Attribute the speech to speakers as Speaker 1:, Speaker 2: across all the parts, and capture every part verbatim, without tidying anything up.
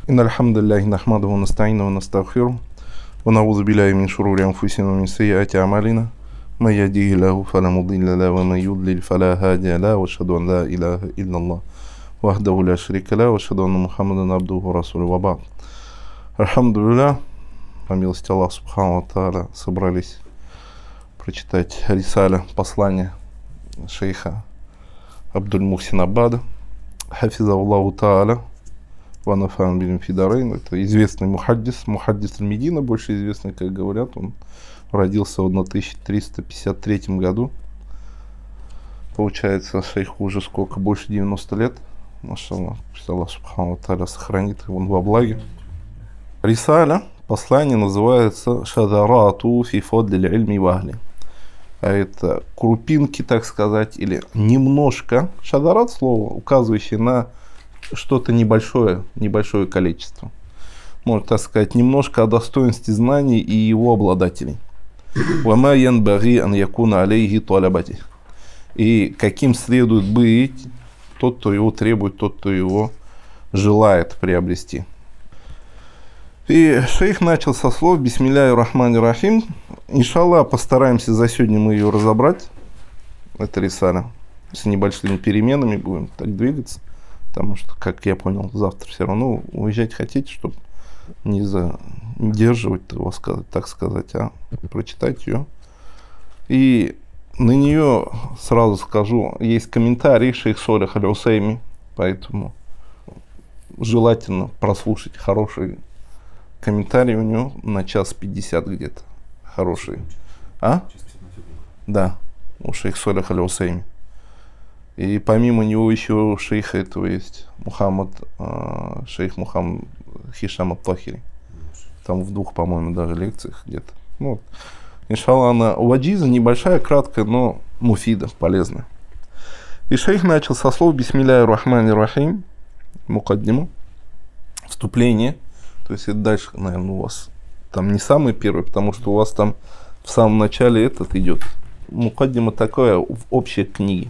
Speaker 1: إن الحمد لله نحمده ونستعينه ونستغفره ونعوذ بالله من شرور أنفسنا ومن سيئات أعمالنا من يهديه الله فلا مضل له ومن يضلل فلا هادي له وأشهد أن لا إله إلا الله وحده لا شريك له وأشهد أن محمدا عبده ورسوله وبعد. Альхамдулилля, по милости Аллаха Субхану ва Тааля, собрались прочитать рисаля, послание шейха Абдуль-Мухсина Аббада, хафизаллаху Тааля, ва нафа'ан бихи фид-дарейн. Это известный мухаддис, мухаддис аль-Медина, больше известный, как говорят. Он родился в тысяча триста пятьдесят третьем году. Получается, шейху уже сколько? Больше девяноста лет. Машаллах, пусть Аллах Субхану ва Тааля сохранит его во благе. Рисаля, послание, называется «Шадарату фи фадлил ильми ва ахли». А это крупинки, так сказать, или немножко. Шадарат — слово, указывающее на что-то небольшое, небольшое количество. Можно так сказать, немножко о достоинстве знаний и его обладателей. «Ва ма янбаги ан якуна алейхи талабати». И каким следует быть тот, кто его требует, тот, кто его желает приобрести. И шейх начал со слов «Бисмилляхи рахмани рахим». Иншаллах, постараемся за сегодня мы ее разобрать. Это рисаля. С небольшими переменами будем так двигаться. Потому что, как я понял, завтра все равно уезжать хотите, чтобы не задерживать его, так сказать, а прочитать ее. И на нее, сразу скажу, есть комментарий шейх Солих аль-Усайми, поэтому желательно прослушать хороший комментарий у него на час пятьдесят где-то. Хороший. А? Да, у шейх Солих аль-Усайми. И помимо него еще у шейха этого есть Мухаммад, э, шейх Мухаммад Хишам ат-Тахири. Там в двух, по-моему, даже лекциях где-то. Ну, вот. Иншаллах, она ваджиза небольшая, краткая, но муфида, полезная. И шейх начал со слов «Бисмилляхи рахмани рахим», мукаддиму, вступление. То есть это дальше, наверное, у вас там не самый первый, потому что у вас там в самом начале этот идет. Мукаддима такая в общей книге.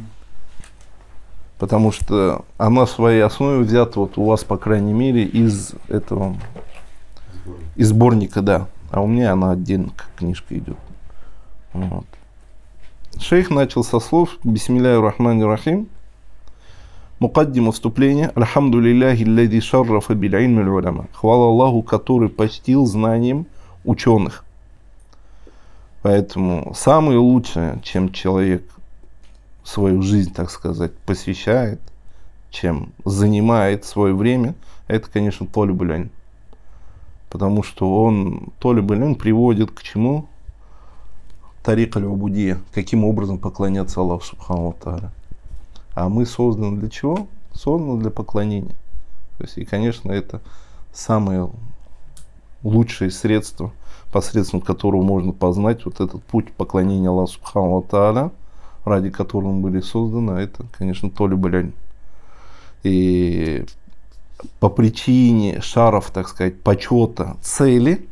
Speaker 1: Потому что она в своей основе взята вот у вас, по крайней мере, из этого, из сборника, да. А у меня она отдельно, как книжка идет. Вот. Шейх начал со слов «Бисмилляхи рахмани рахим». Мукаддима вступления. Альхамдулиллахи аллази шаррафа биль ильми аль-уляма. Хвала Аллаху, который почтил знанием ученых. Поэтому самое лучшее, чем человек свою жизнь, так сказать, посвящает, чем занимает свое время, это, конечно, талибуль илм. Потому что он, талибуль илм, приводит к чему? Тарик аль-убудия. Каким образом поклоняться Аллаху Субхану ва Тааля. А мы созданы для чего? Созданы для поклонения. То есть, и, конечно, это самое лучшее средство, посредством которого можно познать вот этот путь поклонения Аллаху Субхану ва Тааля, ради которого мы были созданы, а это, конечно, талибуль илм. И по причине шаров, так сказать, почета цели,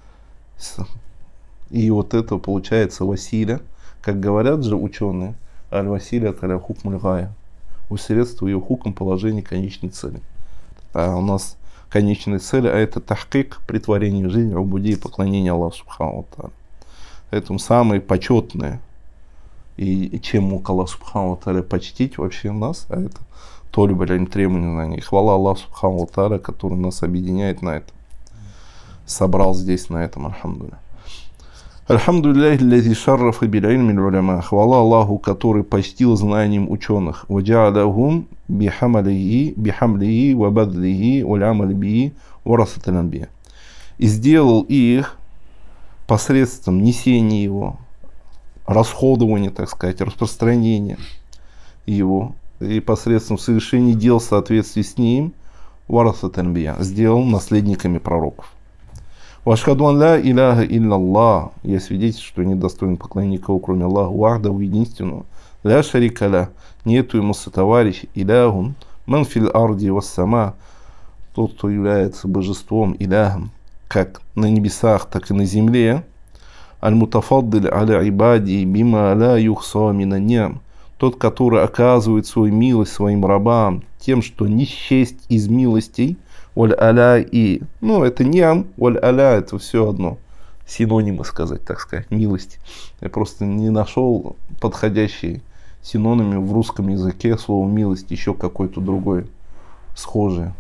Speaker 1: и вот это получается василя, как говорят же ученые, аль-василя таля хукмуль гая, усредство ее хуком положения конечной цели. А у нас конечная цель, а это тахкик, претворение в жизнь, убуди и поклонение Аллаху Субхану ва Тааля. Поэтому самое почетное, и чем мог Аллах Субхану ва Тааля почтить вообще нас, а это талибуль илм, требование знаний. И хвала Аллаху Субхану ва Тааля, который нас объединяет на этом. Собрал здесь на этом, альхамдулилля. Альхамдулиллахи аллази шаррафа биль ильми аль-уляма. Хвала Аллаху, который почтил знанием ученых. Ваджа'алахум бихамлихи бихамлихи ва бадлихи валь амаль бихи варасаталь анбия. И сделал их посредством несения его, расходования, так сказать, распространения его, и посредством совершения дел в соответствии с ним, варасаталь анбия, сделал наследниками пророков. Вашхаду ан ла иляха илляллах. Я свидетельствую, что недостоин поклонения никого, кроме Аллаха, вахдаху, единственного. Ля шарика ля. Нету ему сотоварищ. Иляхун ман фил арди вас сама. Тот, кто является божеством, иляхом, как на небесах, так и на земле. Аль-мутафаддиль аля ибади бима ля юхса мина ням. Тот, который оказывает свою милость своим рабам тем, что не счесть из милостей, валь-аля и. Ну, это ниам, валь-аля, это все одно. Синонимы сказать, так сказать, милость. Я просто не нашел подходящие синонимы в русском языке слово милость, еще какое-то другое схожее.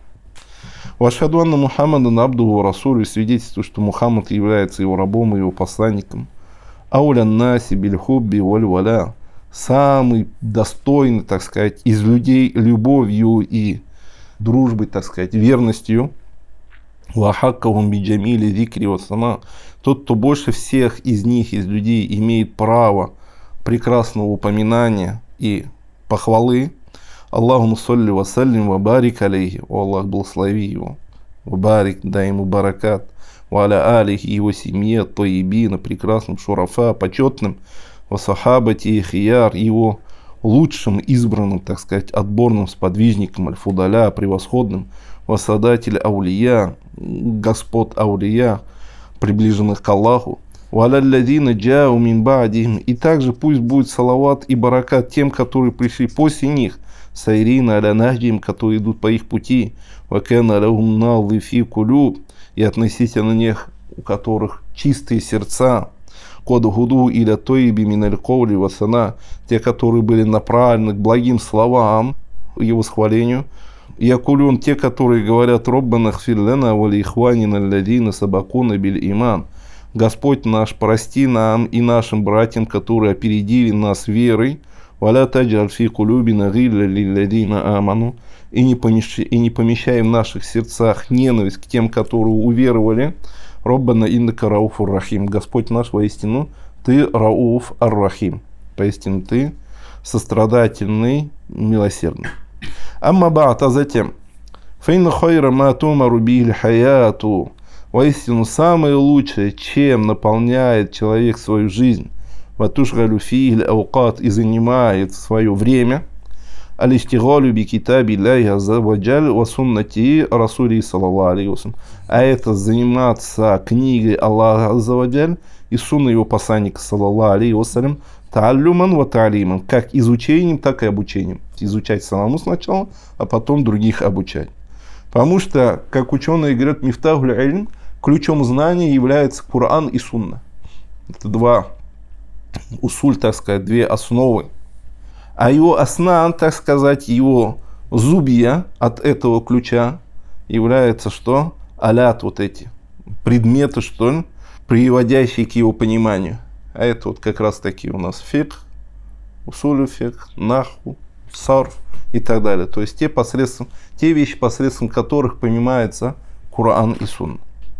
Speaker 1: Вашхаду анна Мухаммадан абдуху расулю, свидетельствую, что Мухаммад является его рабом и его посланником. Аулян наси бильхубби валь-валя, самый достойный, так сказать, из людей любовью и дружбой, так сказать, верностью. Вахаккахум биджамили зикри вассана, тот, кто больше всех из них, из людей, имеет право прекрасного упоминания и похвалы. Аллахумма салли ва саллим ва барик алейхи, о Аллах, благослови его, ва барик, дай ему баракат, ва аля алихи, его семье, таибина, прекрасным, шурафа, почетным, ва сахабати и хияр, его лучшим, избранным, так сказать, отборным сподвижником, аль-фудаля, превосходным, ва садатель аулия, господ аулия, приближенных к Аллаху, ва аля алладина джау мин ба'дихим, и также пусть будет салават и баракат тем, которые пришли после них, сайрина аля нахджим, которые идут по их пути, ва кана лахум надзифи кулюб, и относительно них, у которых чистые сердца, код гуду иля тойби миналь ковли васана, те, которые были направлены к благим словам, его восхвалению, и акулюн, те, которые говорят роббана хфир лана вали ихванина алладина сабакуна биль иман, Господь наш, прости нам и нашим братьям, которые опередили нас верой, валя таджаль фи кулюбина гилля лилладина аману, и не помещай в наших сердцах ненависть к тем, которые уверовали. Роббана иннака рауфур рахим, Господь наш, воистину ты рауф ар-рахим, поистину ты сострадательный, милосердный. Амма ба'д, а затем, фейна хойра ма тумару бихи хаяту, воистину самое лучшее, чем наполняет человек свою жизнь, ватушгалю фихи аукат, и занимает свое время, алистигалю би китаби ляхи азза ва джаль ва суннати расули саллаллаху алейхи ва саллям, а это заниматься книгой Аллаха азза ва джаль и сунной его посланника саллаллаху алейхи ва саллям, тааллюман ва таалиман, как изучением, так и обучением. Изучать самому сначала, а потом других обучать. Потому что, как ученые говорят, мифтахуль ильм, ключом знания является Коран и Сунна. Это два усуль, так сказать, две основы. А его основа, так сказать, его зубья от этого ключа является что? Алят, вот эти предметы, что ли, приводящие к его пониманию. А это вот как раз таки у нас фикх, усулю фикх, наху, сарф и так далее. То есть те, посредством, те вещи, посредством которых понимается Коран и Сунна.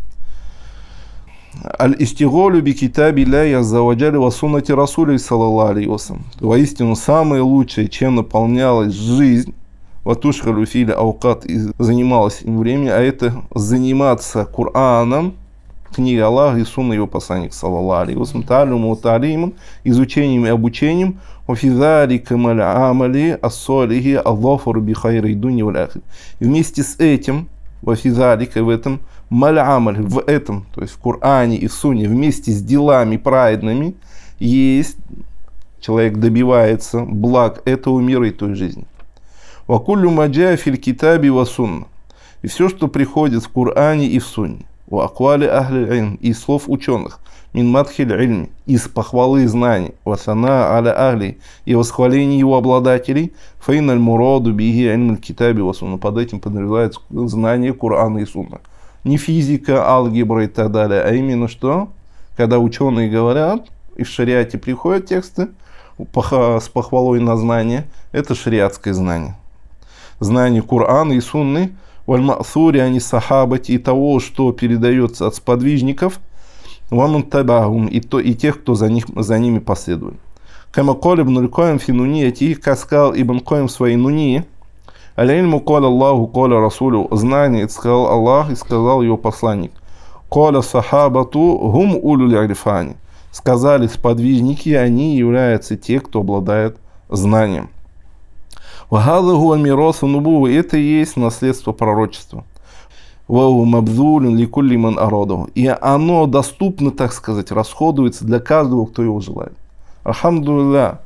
Speaker 1: Аль-истиголю би китаби ляхи азза ва джаль ва суннати расули саллаллаху алейхи ва саллям. Воистину самое лучшее, чем наполнялась жизнь, ватушхалю филя аукат, и занималась им времени, а это заниматься Кораном, книгой Аллаха и Сунной его посланника саллаллаху алейхи ва саллям, та'аллюму ва та'алиман, изучением и обучением, ва фи залика маль амали ас-салихи аллафуру би хайри дуни валь ахир. Вместе с этим, во фи залика, в этом, маль амаль, в этом, то есть в Коране и в Сунне, вместе с делами праведными, есть, человек добивается благ этого мира и той жизни. Ва куллю ма джаа фил китаби ва сунна, и все, что приходит в Коране и в Сунне, ва аквали ахли ильм, и слов ученых, мин мадхиль ильми, из похвалы знаний, ва сана аля ахли, и восхваление его обладателей, фейналь мураду биги ильм китаби ва сунна, под этим подразумевается знание Корана и Сунна. Не физика, алгебра и так далее, а именно что? Когда ученые говорят, и в шариате приходят тексты с похвалой на знание, это шариатское знание. Знание Корана и Сунны, валь-ма'сури ани сахабати, и того, что передается от сподвижников, ваман табахум, и, то, и тех, кто за, них, за ними последует. Кама кол ибн аль-Койм фи нунияти, как сказал Ибн Койм в своей нунии, аль-ильму коля Аллаху, коля Расулю, знание, сказал Аллах и сказал его посланник. Коля сахабату гум улюль арифани, сказали сподвижники, они являются те, кто обладает знанием. Вахадаху амиросу нубу, это и есть наследство пророчества. Вау мабзулин ликулли ман арадаху, и оно доступно, так сказать, расходуется для каждого, кто его желает. Алхамдулилля.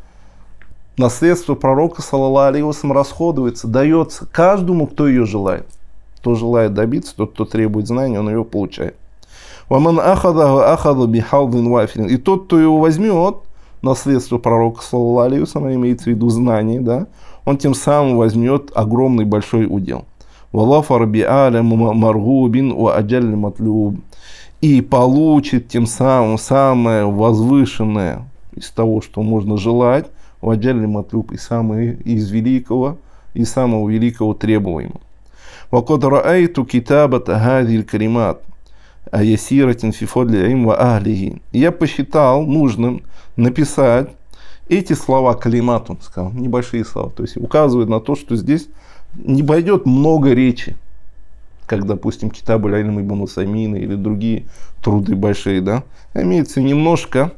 Speaker 1: Наследство пророка, саллаллаху алейхи ва саллям, расходуется, дается каждому, кто ее желает. Кто желает добиться, тот, кто требует знания, он его получает. «Ваман ахадаху ахаду бихалдин вафилин». И тот, кто его возьмет, наследство пророка, саллаллаху алейхи ва саллям, имеется в виду знание, да, он тем самым возьмет огромный большой удел. «Валафар би'аля маргубин ва аджаль матлюб». И получит тем самым самое возвышенное из того, что можно желать, ва аджаль матлюб, и самое из великого, и самого великого требуемого. «Вакад раайту китабата хазиль каримат». Я посчитал нужным написать эти слова калимат, он сказал, небольшие слова, то есть указывает на то, что здесь не пойдет много речи, как, допустим, Китаб аль-Илм ибн Усаймина или другие труды большие, да, имеется немножко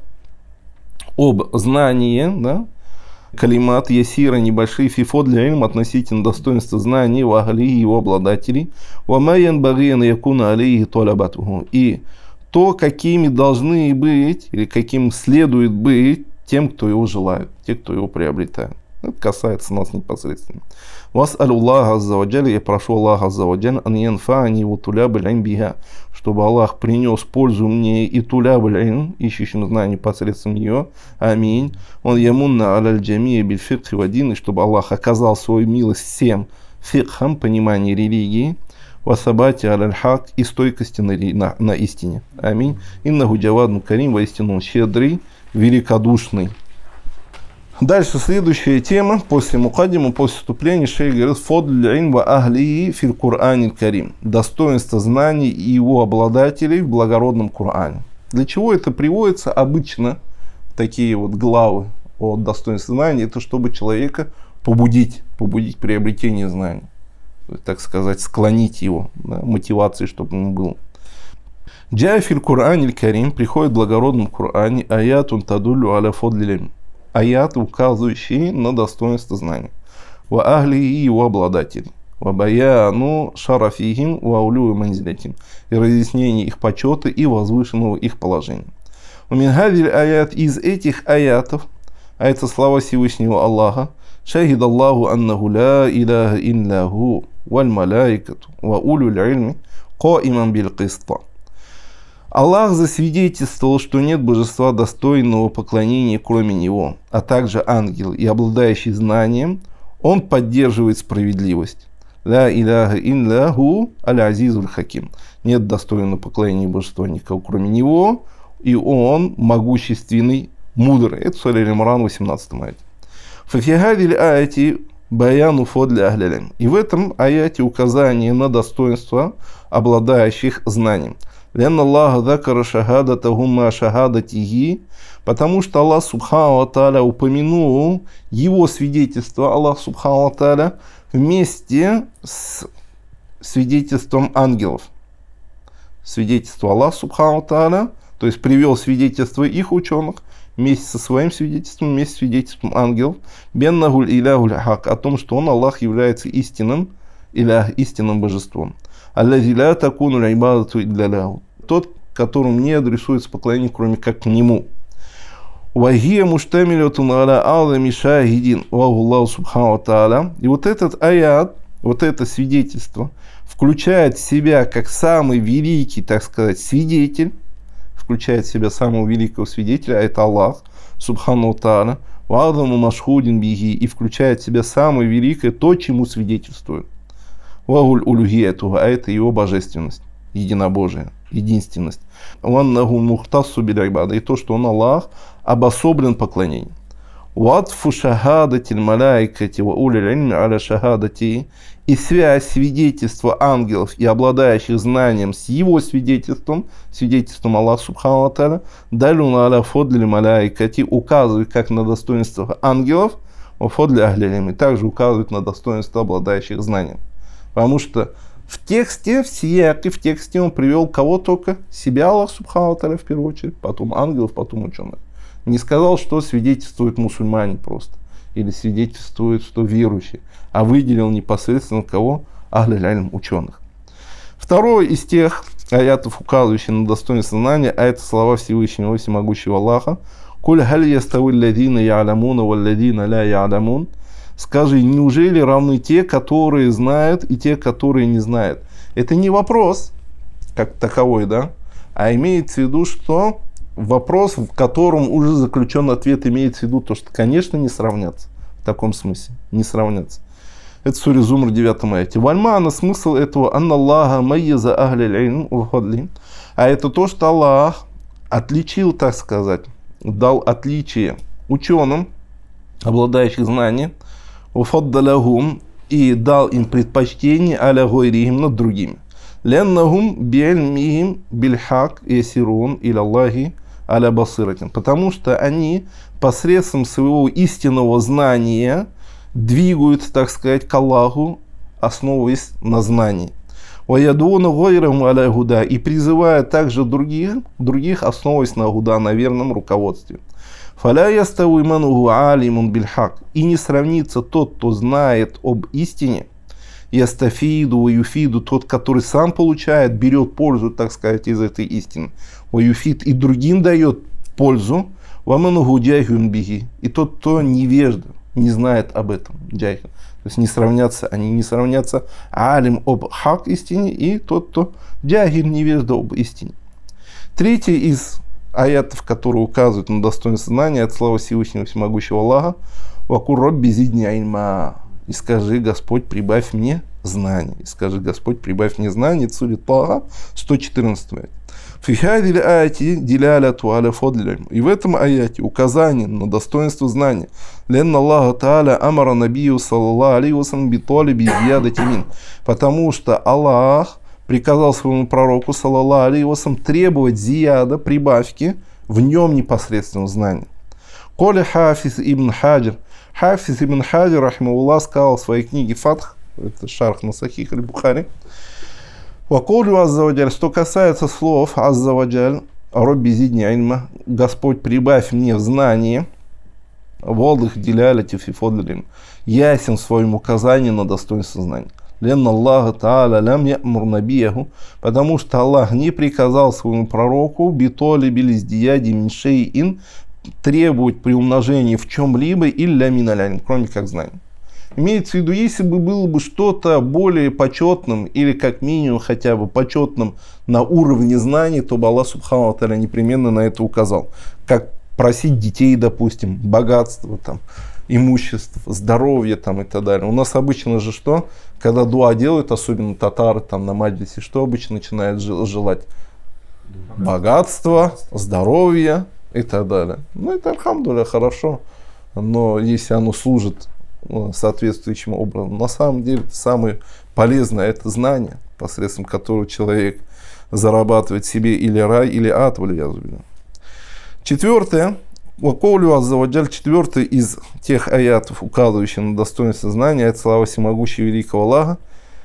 Speaker 1: об знании, да, калимат ясира, небольшие фифо для илм относительно достоинства знаний, вахали и его обладателей, вамаян багиян якуна алейхи толабатуху, и то, какими должны быть, или каким следует быть тем, кто его желает, те, кто его приобретает. Это касается нас непосредственно. Вас аллаху азза ва джалля, я прошу Аллаха азза ва джалля, ан янфани ва туляб аль-илм биха, чтобы Аллах принес пользу мне и туляб аль-илм, ищущим знания посредством нее. Аминь. Он ямунна аль-джамия биль фикхи ва дин, и чтобы Аллах оказал свою милость всем фикхам, понимании религии, васабати аль-хак, и стойкости на, на, на истине. Аминь. Иннаху джавадну карим, воистину он щедрый, великодушный. Дальше следующая тема, после мукаддима, после вступления, шейх говорит: «Фодль илм ва ахли фил Кур'ан карим». Достоинство знаний и его обладателей в благородном Коране. Для чего это приводится обычно, такие вот главы о достоинстве знаний? Это чтобы человека побудить, побудить приобретение знаний. Так сказать, склонить его, да, мотивацией, чтобы ему было. «Джа фил Кур'ан карим», приходит в благородном Коране аятун тадуллю аля фодль илм. Аяты, указывающие на достоинство знания. Ва ахли и его обладатели. Ва баяну шарафихим ва улю манзилятим. И разъяснение их почета и возвышенного их положения. У минхадиль аят, из этих аятов, а это слова Всевышнего Аллаха, шахид Аллаху аннаху ла иляха илляху валь малайкату ва улю илми каиман биль киста. Аллах засвидетельствовал, что нет божества достойного поклонения, кроме Него, а также ангел и обладающий знанием, он поддерживает справедливость. Ла иляха илляху аль-азизуль хаким. Нет достойного поклонения божества никого, кроме Него, и он могущественный, мудрый. Это Сура Аль-Имран, восемнадцатом аяте. Фафихадиль аяти баяну фодля ахлялям. И в этом аяте указание на достоинство обладающих знанием. Лен Аллах дакара шахадатаху ма шахадатихи, потому что Аллах субхану ва тааля упомянул его свидетельство, Аллах субхану ва тааля, вместе с свидетельством ангелов. Свидетельство Аллах субхану ва тааля, то есть привел свидетельство их ученых вместе со своим свидетельством, вместе с свидетельством ангелов, беннахуль иляхуль хак, о том, что он, Аллах, является истинным, илях, истинным божеством. Аллази ля такуну ибадату илля лаху. Тот, которому не адресуется поклонение, кроме как к нему. Вахия муштамилятун аля азами шахидин вахуллаху субхану ва тааля. И вот этот аят, вот это свидетельство включает в себя как самый великий, так сказать, свидетель, включает в себя самого великого свидетеля, а это Аллах субхану ва тааля, вазаму машхудин биги, и включает в себя самое великое, то, чему свидетельствует. Вагуль улюхияту, а это его божественность, единобожие, единственность. Ваннаху мухтассу биль ибада, и то, что он, Аллах, обособлен поклонением. Ватфу шахадатиль маляикати ва улиль илми аля шахадати, и связь свидетельства ангелов и обладающих знанием с его свидетельством, свидетельством Аллаха субхану ва тааля, далюна аля фодлиль маляикати, указывает как на достоинство ангелов, ва фодли ахли илми, и также указывает на достоинство обладающих знанием. Потому что в тексте, в сияке, в тексте он привел кого только? Себя, Аллах субхану ва тааля, в первую очередь, потом ангелов, потом ученых. Не сказал, что свидетельствуют мусульмане просто, или свидетельствуют, что верующие, а выделил непосредственно кого? Ахль аль-илм, ученых. Второй из тех аятов, указывающих на достоинство знания, а это слова Всевышнего, всемогущего Аллаха. «Куль халь ястави алладина я'ламуна валладина ля я'ламун». Скажи, неужели равны те, которые знают, и те, которые не знают? Это не вопрос как таковой, да, а имеется в виду, что вопрос, в котором уже заключен ответ, имеется в виду то, что, конечно, не сравнятся. В таком смысле. Не сравнятся. Это сура Зумр девятом аяте. Вальмана, смысл этого, анна Аллаха майяза ахли аль-илм ва фадли. А это то, что Аллах отличил, так сказать, дал отличие ученым, обладающих знанием, ва фаддалахум, и дал им предпочтение аля гойрихим над другими. Леннахум би'ильмихим бильхак ясирун иля Аллахи аля басиратин. Потому что они посредством своего истинного знания двигаются, так сказать, к Аллаху, основываясь на знании. وَيَدْوُونَ غَيْرَهُمْ عَلَى هُدَى. И призывая также других, других, основываясь на гуда, на верном руководстве. فَلَا يَسْتَوِي مَنْ هُوَ عَالِمٌ بِالْحَقِّ. И не сравнится тот, кто знает об истине, ястафиду, ваюфиду, тот, который сам получает, берет пользу, так сказать, из этой истины. Ваюфид, и другим дает пользу. Вамануху джайхун биги. И тот, кто невежда, не знает об этом. Джайхун. То есть не сравнятся, они не сравнятся алим об хак истине и тот, кто джахиль, невежда об истине. Третий из аятов, которые указывают на достоинство знания, от слова Всевышнего Всемогущего Аллаха: «Вакур робби зидни ильма». И скажи, Господь, прибавь мне знания. И скажи, Господь, прибавь мне знания. Это сура Таха, сто четырнадцатый аят. Фихадили аяти диляляту аля фадлиль. И в этом аяте указание на достоинство знания. Ленна Аллаха Тааля амара набию саллаллаху алейхи вассалям биталиби зиядати мин. Потому что Аллах приказал своему пророку саллаллаху алейхи вассалям требовать зияда, прибавки в нем непосредственно знания. Коли Хафиз ибн Хаджир. Хафиз ибн Хаджир, рахимахуллах, сказал в своей книге Фатх, это шарх на Сахих аль-Бухари, «Вакулю аззаваджаль», что касается слов аззаваджаль, «Робби зидни ильма», Господь, прибавь мне в знании, «Волдых диляляти фи фадлин», ясен в своем указании на достоинство знания. «Ленна Аллаха Тааля лям я'мур набияху», потому что Аллах не приказал своему пророку «Битоли билиздияди мин шейин», требовать приумножения в чем-либо илля миналянь, кроме как знаний. Имеется в виду, если бы было бы что-то более почетным или как минимум хотя бы почетным на уровне знаний, то бы Аллах Субхану ва Тааля непременно на это указал. Как просить детей, допустим, богатство, там, имущество, здоровье там, и так далее. У нас обычно же что? Когда дуа делают, особенно татары там, на маджлисе, что обычно начинают желать? Богатство, здоровье и так далее. Ну, это альхамдулилля, хорошо. Но если оно служит соответствующим образом, на самом деле самое полезное — это знание, посредством которого человек зарабатывает себе или рай, или ад. Четвертое. Вакоулю аззаваджаль, четвертый из тех аятов, указывающих на достоинство знания, это слава всемогущего великого Аллаха.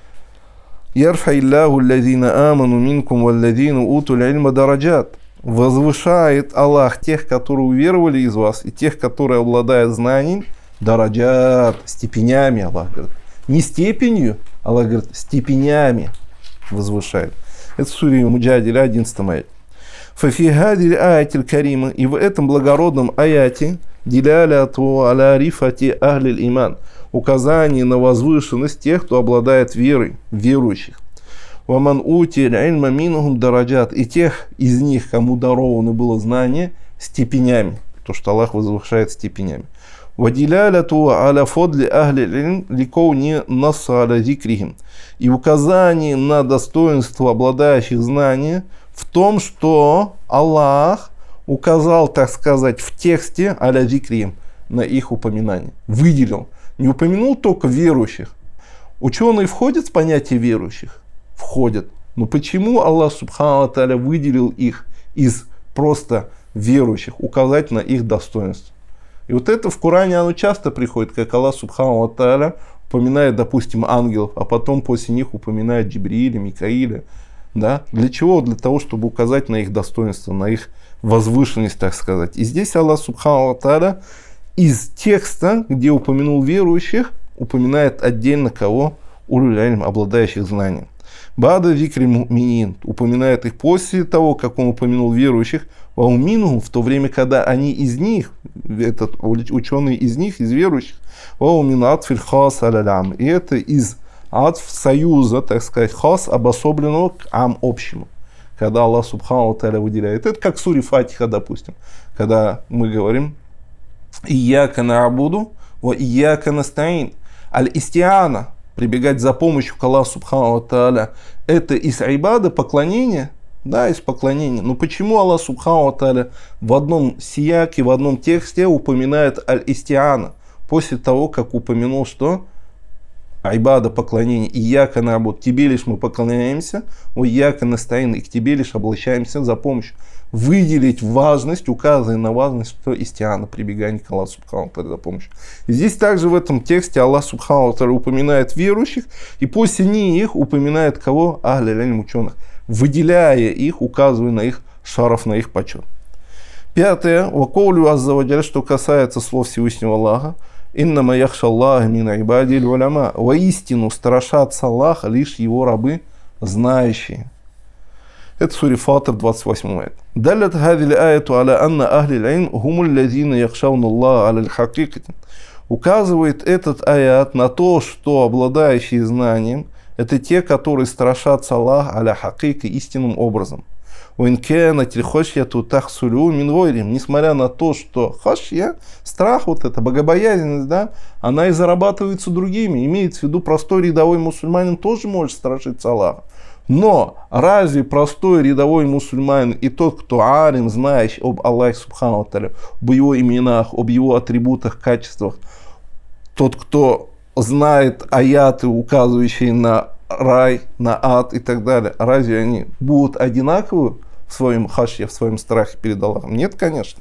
Speaker 1: Ярфаиллаху аллазина аману минкум валлазина утуль ильма дараджат. Возвышает Аллах тех, которые уверовали из вас, и тех, которые обладают знанием, дараджат, степенями, Аллах говорит. Не степенью, Аллах говорит, степенями возвышает. Это сура Муджадиля, одиннадцатый аят. Фафихадиль аятиль карима, и в этом благородном аяте диляляту аля рифати ахлиль иман, указание на возвышенность тех, кто обладает верой, верующих. Ваман утиль ильма минхум дараджат, и тех из них, кому даровано было знание, степенями, то, что Аллах возвышает степенями. Вадиляляту аля фадли ахли илм ликоуни наса аля зикрихим, и указание на достоинство обладающих знанием в том, что Аллах указал, так сказать, в тексте аля зикрихим на их упоминание, выделил, не упомянул только верующих. Ученые входят в понятие верующих? Входят. Но почему Аллах Субхану ва Тааля выделил их из просто верующих, указать на их достоинство? И вот это в Коране оно часто приходит, как Аллах Субхану ва Тааля упоминает, допустим, ангелов, а потом после них упоминает Джибрииля, Микаиля. Да? Для чего? Для того, чтобы указать на их достоинство, на их возвышенность, так сказать. И здесь Аллах Субхану ва Тааля из текста, где упомянул верующих, упоминает отдельно кого? Улюль ильм, обладающих знанием. Бада зикри му'минин, упоминает их после того, как он упомянул верующих, ваумину, в то время, когда они из них, этот ученый из них, из верующих, вауминат фильхас алялям, и это из атф союза, так сказать, хас, обособленного к ам общему. Когда Аллах Субхану ва Тааля выделяет. Это как в суре Фатиха, допустим. Когда мы говорим «Ияка на'абуду ва ияка настаин». Аль-истиана, прибегать за помощью к Аллаху Субхану ва Тааля, это из айбада, поклонения. Да, из поклонения. Но почему Аллах Субхану ва Тааля в одном сияке, в одном тексте упоминает аль-истиана, после того, как упомянул, что айбада, поклонение, ияка на'абуду, тебе лишь мы поклоняемся, о ияка настаин, и к тебе лишь обращаемся за помощью. Выделить важность, указывая на важность, что истиана, прибегание к Аллаху Субхану ва Тааля за помощью. И здесь также в этом тексте Аллах Субхану ва Тааля упоминает верующих, и после них упоминает кого? Ахль-иль-илм, ученых, выделяя их, указывая на их шараф, на их почет. Пятое. Вакоулю азза ва джалля, что касается слов Всевышнего Аллаха. Иннама яхша Аллаха мин айбади аль-уляма. Воистину страшатся Аллаха лишь его рабы, знающие. Это сура Фатир, двадцать восьмой аят. Далят хадил аяту аля анна ахли аль-илм хуму аллазина яхшауна Аллаха аля аль-хакикати. Указывает этот аят на то, что обладающие знанием это те, которые страшатся Аллаха аля хакика истинным образом. Несмотря на то, что хашья, страх, вот эта богобоязненность, да, она и зарабатывается другими. Имеется в виду, простой рядовой мусульманин тоже может страшиться Аллаха. Но разве простой рядовой мусульманин и тот, кто алим, знающий об Аллахе Субхану ва Тааля, об его именах, об его атрибутах, качествах, тот, кто знает аяты, указывающие на рай, на ад и так далее, разве они будут одинаковы в своем хашье, в своем страхе перед Аллахом? Нет, конечно.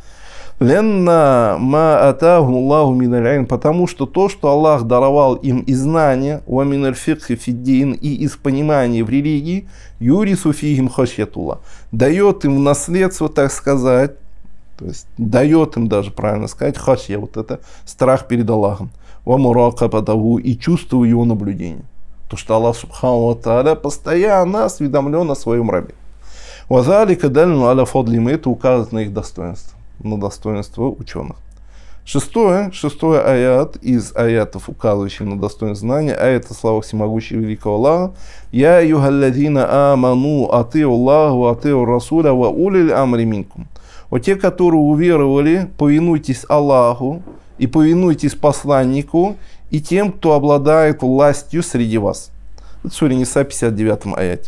Speaker 1: Ленна ма атаху Аллаху мин аль-илм, потому что то, что Аллах даровал им из знания, ва мин аль-фикхи фиддин, и из понимания в религии, юрису фихим хашьятуллах, дает им в наследство, так сказать, то есть дает им даже, правильно сказать, хашья, вот это страх перед Аллахом, ва муракабатаху, и чувство его наблюдения. То, что Аллах Субхану ва Тааля постоянно осведомлен о своем рабе. Вазалика дальну аля фадлим, это указывает на их достоинство, на достоинство ученых. Шестое, шестой аят из аятов, указывающих на достоинство знания, а это слава всемогущего великого Аллаха. Я юхалладина аману атиу Аллаху атиу Расуля ва улил амри минкум. Вот те, которые уверовали, повинуйтесь Аллаху и повинуйтесь посланнику и тем, кто обладает властью среди вас. Это сура Ниса, пятьдесят девятом аяте.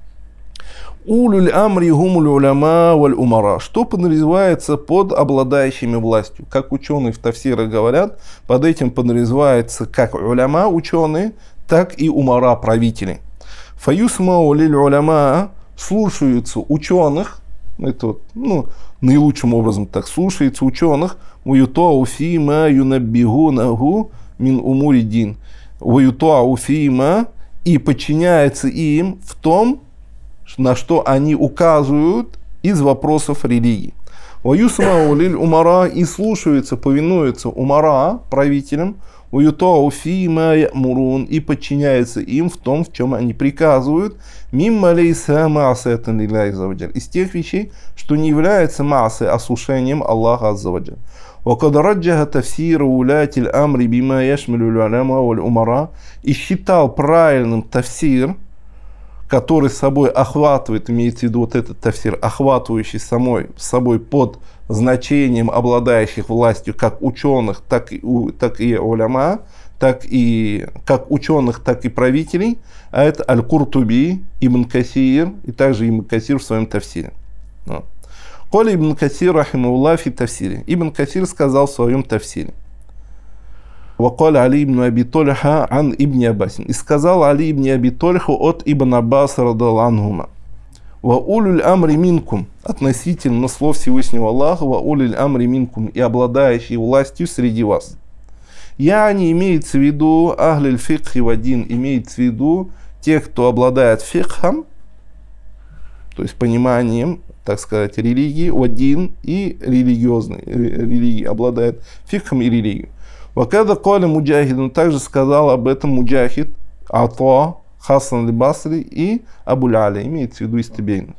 Speaker 1: Улюль амри гумуль уляма валь умара. Что подразумевается под обладающими властью? Как ученые в тафсирах говорят, под этим подразумевается как уляма, ученые, так и умара, правители. Фаюсмау лиль уляма, слушаются ученых, это ну, наилучшим образом так, слушается ученых, уютоу фима юнаббигунаху мин умури дин, уютоу фима, и подчиняется им в том, на что они указывают из вопросов религии. Ваюсмау лиль умара, и слушаются, повинуются умара, правителям, уютоу фима ямурун, и подчиняется им в том, в чем они приказывают, мимма лейса маасетан лилляхи азза ва джаль, из тех вещей, что не является маасой, ослушением Аллаха азза ва джаль. وقد رجح تفسير ولاة الأمر بما يشمل العلماء والأمراء, и считал правильным тафсир, который собой охватывает, имеется в виду вот этот тафсир, охватывающий самой, собой под значением обладающих властью как ученых, так и, так и уляма, так и как ученых, так и правителей, а это Аль-Куртуби, Ибн Касир, и также Ибн Касир в своем тафсире. Коли Ибн Касир рахимахуллах фи тафсире. Ибн Касир сказал в своем тафсире. Вакаль Али ибн Аби Тольха ан ибн Аббас. И сказал Али ибн Аби Тольху от Ибн Аббаса радаллаху анхума. Ва улюль амри минкум, относительно слов Всевышнего Аллаха, ва улюль амри минкум, и обладающие властью среди вас. Я не имеется в виду ахлиль фикхи вадин, имеется в виду тех, кто обладает фикхом, то есть пониманием, так сказать, религии, вадин и религиозной религии, обладает фикхом и религией. Вакада коля муджахид, он также сказал об этом муджахид, Ата, Хасан аль-Басри и Абуль-Аля, имеется в виду истебейнов.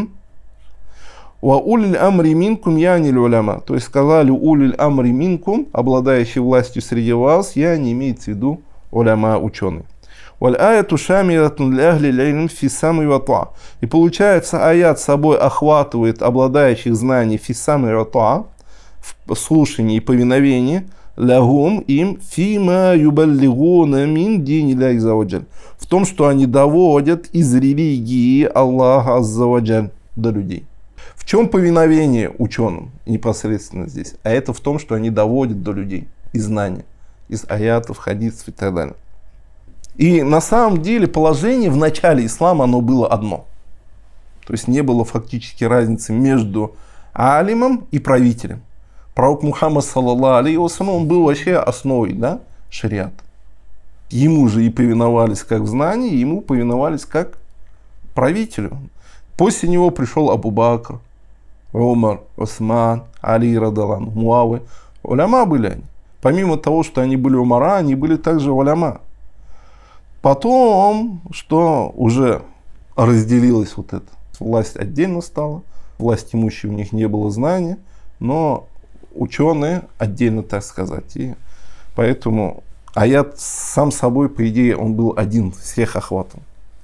Speaker 1: Ва улиль амри минкум яни уляма, то есть сказали улиль амри минкум, обладающий властью среди вас, я не имеется в виду уляма, ученый. Валь аяту шамилатун ля ахли ль-илм фи самми ва таа. И получается, аят собой охватывает обладающих знаний фи самми ва таа, в слушании и повиновении, лягум им фима юбаллигуна мин дини ля аззаваджаль, в том, что они доводят из религии Аллаха аззаваджаль до людей. В чем повиновение ученым непосредственно здесь? А это в том, что они доводят до людей из знания, из аятов, хадисов и так далее. И на самом деле положение в начале ислама, оно было одно. То есть не было фактически разницы между алимом и правителем. Пророк Мухаммад, саллаллаху алейхи ва саллям, он был вообще основой, да, шариата. Ему же и повиновались как в знании, ему повиновались как правителю. После него пришел Абу Бакр, Умар, Усман, Али радаллаху анху, Муавия. Уляма были они. Помимо того, что они были умара, они были также уляма. Потом, что уже разделилась вот эта власть, отдельно стала, власть имущих у них не было знания, но ученые отдельно, так сказать. И поэтому аят сам собой, по идее, он был один, всех охватом.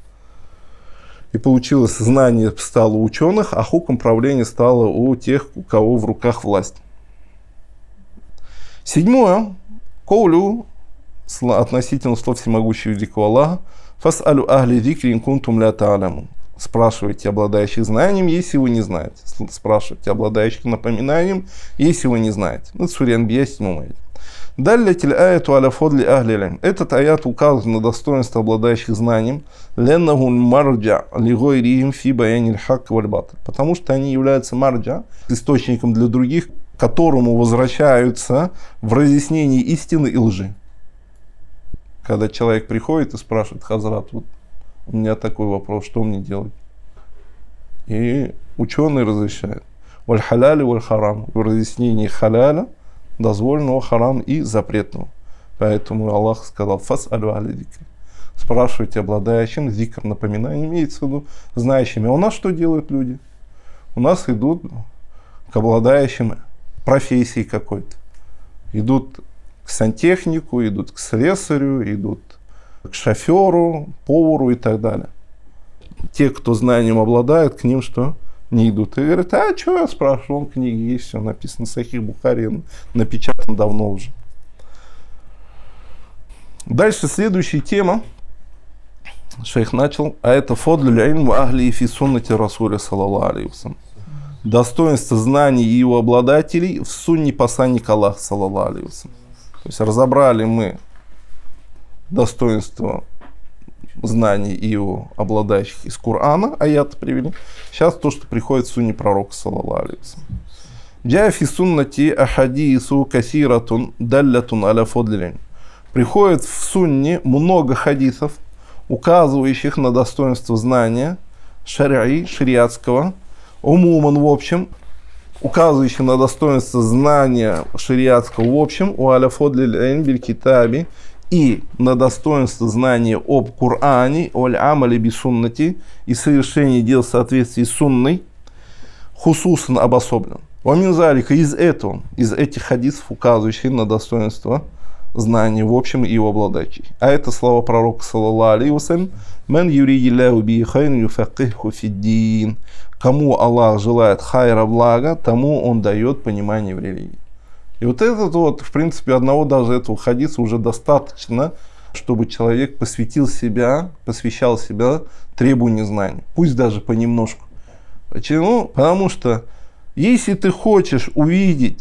Speaker 1: И получилось, знание стало у ученых, а хукм правления стало у тех, у кого в руках власть. Седьмое. Коулю, относительно слов всемогущего великого Аллаха, фас'алю ахли зикри ин кунтум ля та'ламун. Спрашивайте обладающих знанием, если вы не знаете. Спрашивайте обладающих напоминанием, если вы не знаете. Это сура Анбия, седьмой аят. Даллятиль аяту аля фодли ахли илм. Этот аят указывает на достоинство обладающих знанием, леннаху марджа лигойрихим фи баяниль хак валь батл. Потому что они являются марджа, источником для других, к которому возвращаются в разъяснении истины и лжи. Когда человек приходит и спрашивает: Хазрат, вот у меня такой вопрос, что мне делать? И ученый разрешает. Валь халяли валь харам. В разъяснении халяля, дозволенного, харам и запретного. Поэтому Аллах сказал: фас алю ахли зикри. Спрашивайте обладающим, зикр, напоминание, имеется в виду знающими. А у нас что делают люди? У нас идут к обладающим профессией какой-то. Идут к сантехнику, идут к слесарю, идут к шоферу, повару и так далее. Те, кто знанием обладают, к ним что? Не идут. И говорят: а что я спрашиваю, вон книги есть, все написано, Сахих Бухари, напечатан давно уже. Дальше следующая тема. Шейх начал, а это фодлю ильм ва ахли фи суннати расуля саллаллаху алейхи ва саллям. Достоинство знаний и его обладателей в сунне посланника Аллаха, саллаллаху алейхи ва саллям. То есть разобрали мы достоинство знаний и его обладающих из Корана, аяты привели. Сейчас то, что приходит в сунне пророка, саллаллаху алейхи ва саллям. Джа фи суннати ахадису касиратун даллятун аля фодли ильм. Приходит в сунне много хадисов, указывающих на достоинство знания шарии, шариатского, умуман в общем, указывающих на достоинство знания шариатского в общем, у аля фодли ильм биль китаби, и на достоинство знания об Коране, оль амали би суннати, и совершение дел в соответствии с сунной, хусусан обособлен. Вамин залика, из этого, из этих хадисов, указывающих на достоинство знания в общем и его обладателей. А это слова пророка, саллаллаху алейхи ва саллям: «Мен юридиллаху бихи хайран юфақиху фиддин». Кому Аллах желает хайра, блага, тому Он дает понимание в религии. И вот этот вот, в принципе, одного даже этого хадиса уже достаточно, чтобы человек посвятил себя, посвящал себя требованию знания. Пусть даже понемножку. Почему? Потому что если ты хочешь увидеть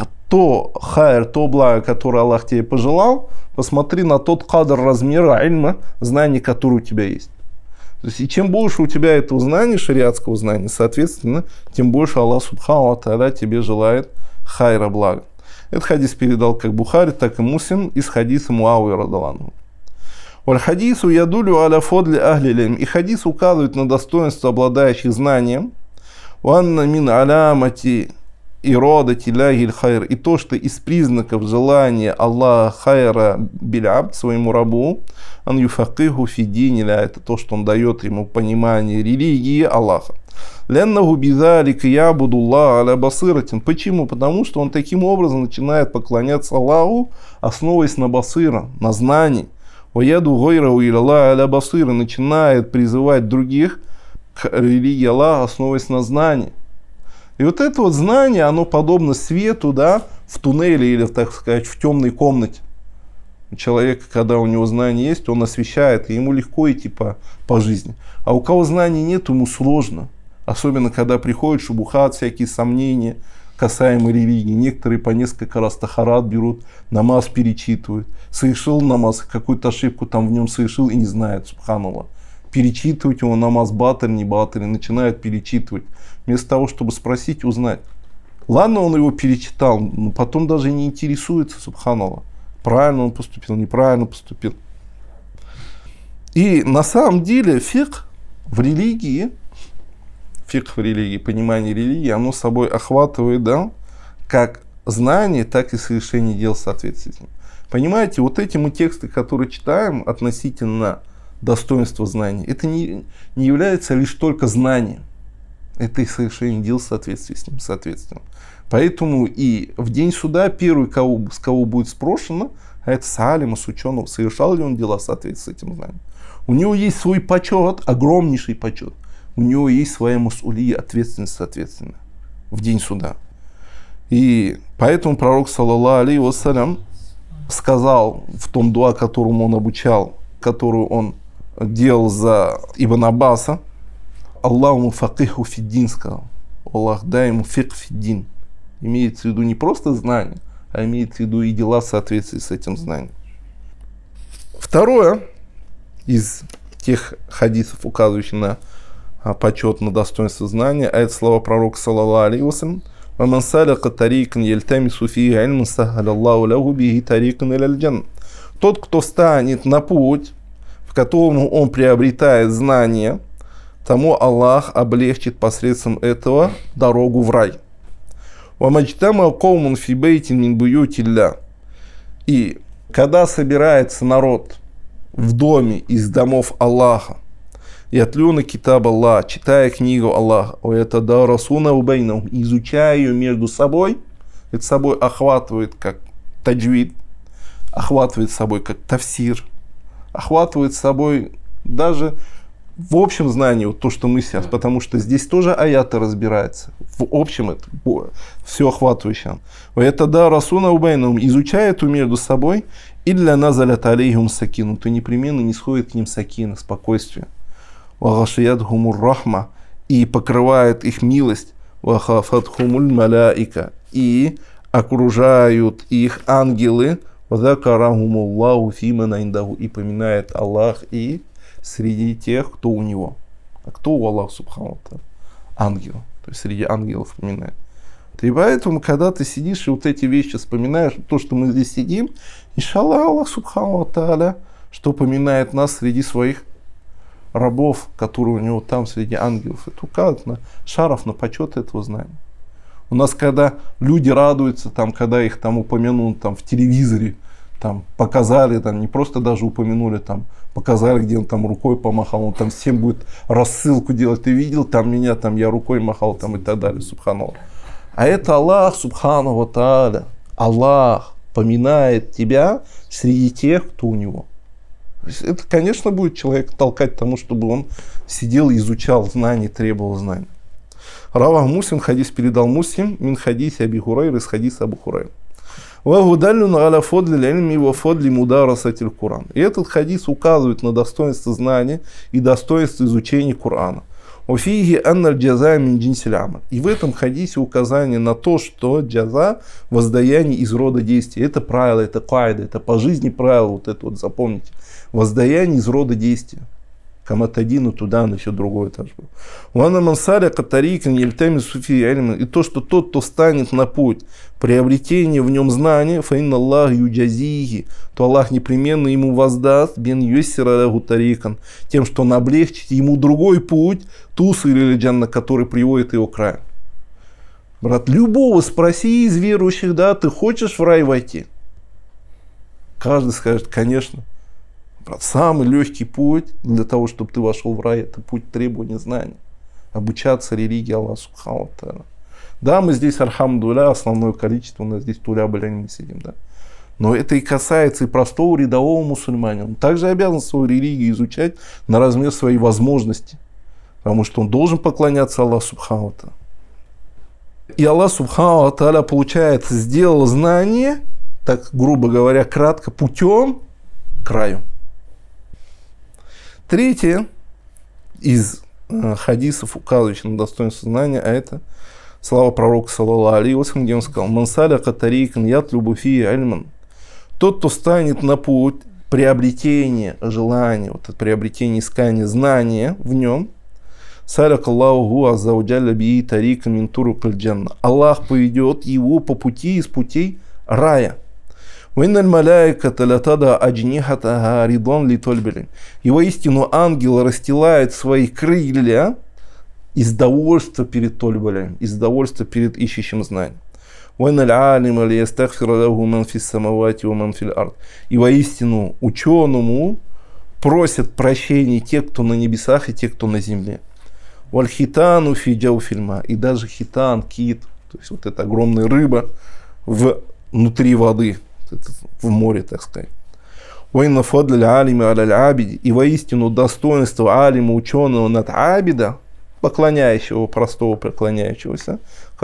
Speaker 1: то хайр, то благо, которое Аллах тебе пожелал, посмотри на тот кадр размера ильма, знаний, который у тебя есть. То есть, и чем больше у тебя этого знания, шариатского знания, соответственно, тем больше Аллах субхану ва тааля тебе желает хайра, блага. Этот хадис передал как Бухари, так и Муслим из хадиса Муавии радаллаху анху. Валь хадису ядулю аля фодли ахли илм. И хадис указывает на достоинство обладающих знанием. Ванна мин алямати ирадати ляхиль хайр. И то, что из признаков желания Аллаха хайра билябд, своему рабу, ан юфақиху фи дини, это то, что он дает ему понимание религии Аллаха. Леннаху бидалика ябудуллах аля басиратин. Почему? Потому что он таким образом начинает поклоняться Аллаху, основываясь на басира, на знании. ваяду гойрау илаллах аля басира, начинает призывать других к религии Аллаха, основываясь на знании. И вот это вот знание, оно подобно свету, да, в туннеле или, так сказать, в темной комнате. У человека, когда у него знания есть, он освещает, и ему легко идти по, по жизни. А у кого знаний нет, ему сложно. Особенно, когда приходит шубухат, всякие сомнения касаемо религии. Некоторые по несколько раз тахарат берут, намаз перечитывают. Совершил намаз, какую-то ошибку там в нем совершил и не знает, субханаллах. Перечитывать его намаз баталь, не баталь, начинает перечитывать. Вместо того, чтобы спросить, узнать. Ладно, он его перечитал, но потом даже не интересуется, субханаллах. Правильно он поступил, неправильно поступил. И на самом деле фикх в религии, фикх в религии, понимание религии, оно собой охватывает, да, как знание, так и совершение дел в соответствии с ним. Понимаете, вот эти мы тексты, которые читаем относительно достоинства знаний, это не, не является лишь только знанием. Это и совершение дел в соответствии с ним, соответственно. Поэтому и в день суда первый, кого, с кого будет спрошено, а это с алима, с ученого, совершал ли он дела в соответствии с этим знанием. У него есть свой почет, огромнейший почет. У него есть своя мусулия, ответственность, соответственно, в день суда. И поэтому пророк, саллаллаху алейхи вассалям, сказал в том дуа, которому он обучал, которую он делал за Ибн Аббаса, Аллаху факиху фиддин, сказал. Аллах, дай ему фикх фиддин. Имеется в виду не просто знание, а имеется в виду и дела в соответствии с этим знанием. Второе из тех хадисов, указывающих на почет, на достоинство знания, а это слова пророка, саллаллаху алейхи вассалям: «Ваман саляка тарикан яльтамису фиhi ильман саххаля-Аллаху лаху бихи тарикан иля аль-джанна». Тот, кто встанет на путь, в котором он приобретает знания, тому Аллах облегчит посредством этого дорогу в рай. «Вамаджтама каумун фи бейтин мин буютилля». И когда собирается народ в доме из домов Аллаха, ятлюна китаб Аллах, читая книгу Аллаха, это да расуна убайну, изучая ее между собой, это собой охватывает как таджвид, охватывает собой как тафсир, охватывает собой даже в общем знании, вот то, что мы сейчас, потому что здесь тоже аяты разбираются, в общем это все охватывающее. Это да расуна убайну, изучая эту между собой, и для назалят алейхум сакину, то непременно не сходит к ним сакина, спокойствие. Вагашият хумур рахма, и покрывает их милость, вахафат хумуль маляика, и окружают их ангелы, вадакарахумуллаху фимана индаху, и поминает Аллах и среди тех, кто у него. А кто у Аллаха субхану ва тааля? Ангел. То есть среди ангелов поминает. И поэтому, когда ты сидишь и вот эти вещи вспоминаешь, то, что мы здесь сидим, иншаллах, Аллах субхану ва тааля, что поминает нас среди своих рабов, которые у него там среди ангелов. Это указывает на шаров, на почет этого знания. У нас, когда люди радуются, там, когда их там упомянут там, в телевизоре, там, показали, там, не просто даже упомянули, там, показали, где он там рукой помахал, он там всем будет рассылку делать. Ты видел там меня, там я рукой махал, там и так далее, субханаллах. А это Аллах, субхану ва тааля. Аллах поминает тебя среди тех, кто у него. Это, конечно, будет человек толкать к тому, чтобы он сидел и изучал знания, требовал знаний. Равах Муслим, хадис передал Муслим, мин хадис Аби Хурайра, из хадиса Абу Хурайра. И этот хадис указывает на достоинство знания и достоинство изучения Корана. И в этом хадисе указание на то, что джаза – воздаяние из рода действий. Это правило, это кайда, это по жизни правило, вот это вот запомните. Воздаяние из рода действия. Каматадину туда, на все другое тоже. И то, что тот, кто станет на путь приобретения в нем знания, фаинна Аллах юджазихи, то Аллах непременно ему воздаст бен юссира тарикан, тем, что он облегчит ему другой путь, туз или джанна, который приводит его к раю. Брат, любого спроси из верующих, да, ты хочешь в рай войти? Каждый скажет, конечно. Брат, самый легкий путь для того, чтобы ты вошел в рай, это путь требования знаний. Обучаться религии Аллаха субхану ва тааля. Да, мы здесь, альхамдулилля, основное количество, у нас здесь туля, блин, мы сидим, да. Но это и касается и простого рядового мусульманина. Он также обязан свою религию изучать на размер своей возможности. Потому что он должен поклоняться Аллаху Субхану ва Тааля. И Аллах Субхану ва Тааля, получается, сделал знание, так грубо говоря, кратко, путем к краю. Третье из э, хадисов, указывающих на достоинство знания, а это слова пророка, саллаллаху алейхи ва саллям, где он сказал: «Ман саляка тарикан ятлюбу фии ильман». Тот, кто станет на путь приобретения желания, вот, приобретения, искания знания в нем, саляка Аллаху азза ва джалля би тарикан мин турукил джанна. Аллах поведет его по пути из путей рая. И воистину ангел расстилает свои крылья из довольства перед тольбалем, из довольства перед ищущим знанием. И воистину ученому просят прощения те, кто на небесах, и те, кто на земле. Вальхитану фиджау фильма. И даже хитан, кит, то есть вот эта огромная рыба внутри воды, в море, так сказать. И воистину достоинство алима, ученого над абида, поклоняющего, простого поклоняющегося,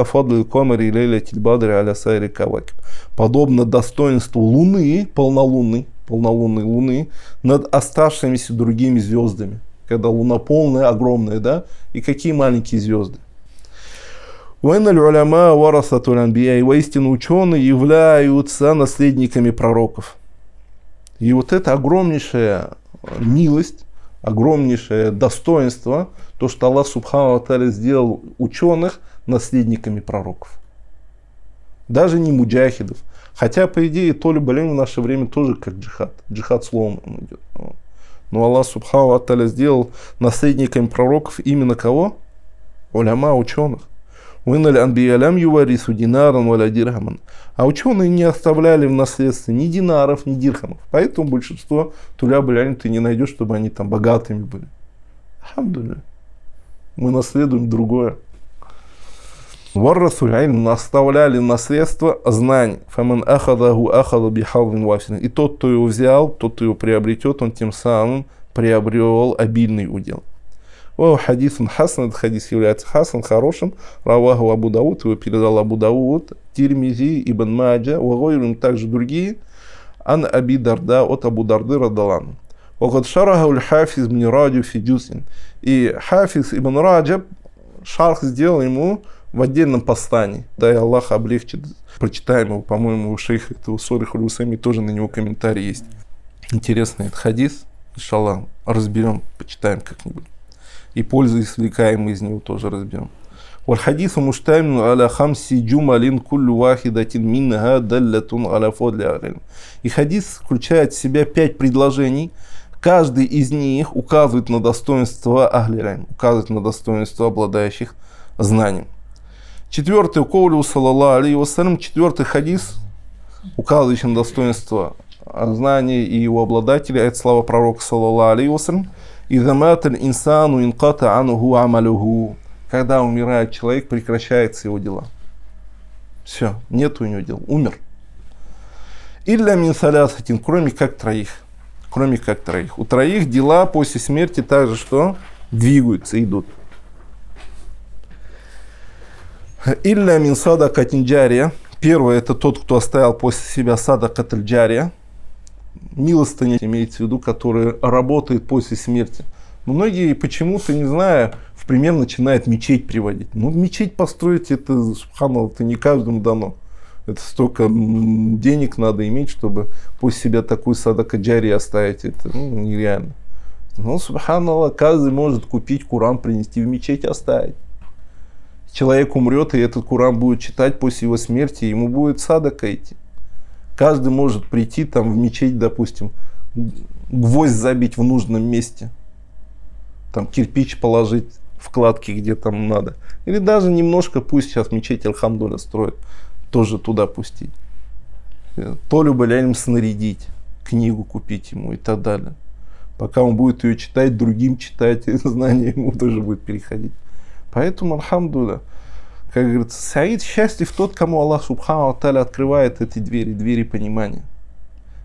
Speaker 1: подобно достоинству луны, полнолунной, полнолунной луны, над оставшимися другими звездами. Когда луна полная, огромная, да, и какие маленькие звезды. И воистину ученые являются наследниками пророков. И вот это огромнейшая милость, огромнейшее достоинство, то, что Аллах Субхану ва Тааля сделал ученых наследниками пророков. Даже не муджахидов. Хотя, по идее, толиб илм в наше время тоже как джихад. Джихад словом идет. Но Аллах Субхану ва Тааля сделал наследниками пророков именно кого? Уляма, ученых. А ученые не оставляли в наследстве ни динаров, ни дирхамов. Поэтому большинство туляб иль-илм ты не найдешь, чтобы они там богатыми были. Алхамдулилля. Мы наследуем другое. Варрасуль иль, оставляли наследство знаний. Фаман ахадаху ахада бихалвин вафин. И тот, кто его взял, тот, кто его приобретет, он тем самым приобрел обильный удел. Хадисун хасан, этот хадис является хасан, хорошим. Раваху Абу Дауд, его передал Абу Дауд, Тирмизи, Ибн Маджа, Вагойрим, также другие. Ан Аби Дарда, от Абу Дарды радалан. Вахад шараха уль хафиз бн Раджаб фи джузин. И хафиз Ибн Раджаб шарх сделал ему в отдельном послании. Да и Аллах облегчит. Прочитаем его, по-моему, у шейха этого Солих аль-Усайми тоже на него комментарий есть. Интересный этот хадис. Иншаллах, разберем, почитаем как-нибудь. И пользу извлекаемую из него тоже разберем. والحديث مشتمل على خمس جمل كل واحدة منها دالة على فضل العلم. И хадис включает в себя пять предложений. Каждый из них указывает на достоинство ахли-илм, указывает на достоинство обладающих знанием. Четвертый коулю саллаллаху алейхи ва саллям, четвертый хадис, указывающий на достоинство знания и его обладателя, это слова пророка саллаллаху алейхи ва саллям. «Иза маталь инсану инката ануху амалюху». Когда умирает человек, прекращаются его дела. Все, нет у него дел, умер. «Илля мин салясатин», кроме как троих. Кроме как троих. У троих дела после смерти также что? Двигаются, идут. «Илля мин садакатин джария». Первое, это тот, кто оставил после себя садакат аль-джария. Милостыня имеется в виду, которая работает после смерти. Многие почему-то, не знаю, в пример начинают мечеть приводить. Ну, мечеть построить, это, субханаллах, это не каждому дано. Это столько денег надо иметь, чтобы после себя такую садака джари оставить. Это ну, нереально. Ну, субханаллах, каждый может купить Куран, принести в мечеть и оставить. Человек умрет, и этот Куран будет читать после его смерти, и ему будет садака идти. Каждый может прийти там в мечеть, допустим, гвоздь забить в нужном месте, там кирпич положить, вкладки где там надо. Или даже немножко, пусть сейчас мечеть Аль-Хамдулля строит, тоже туда пустить. Толиб иль-илм снарядить, книгу купить ему и так далее. Пока он будет ее читать, другим читать, знания ему тоже будет переходить. Поэтому, Аль-Хамдулля, как говорится, саид, счастлив тот, кому Аллах Субхану ва Тааля открывает эти двери, двери понимания.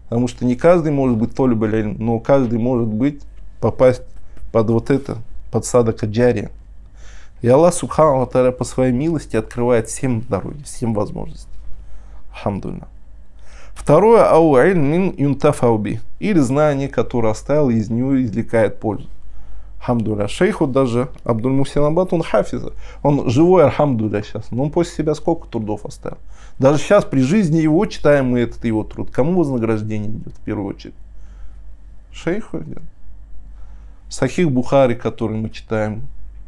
Speaker 1: Потому что не каждый может быть толиб аль-илм, но каждый может быть, попасть под вот это, под садака джария. И Аллах Субхану ва Тааля по своей милости открывает всем дороги, всем возможности. Алхамдулилля. Второе, ау ильмин юнтафауби, или знание, которое оставил, и из него извлекает пользу. Алхамдулилля. Шейху даже Абдуль-Мухсин Аббад, он хафиза, он живой, алхамдулилля, сейчас, но он после себя сколько трудов оставил. Даже сейчас при жизни его читаем мы этот его труд. Кому вознаграждение идет в первую очередь? Шейху идет. Сахих Бухари, который мы читаем,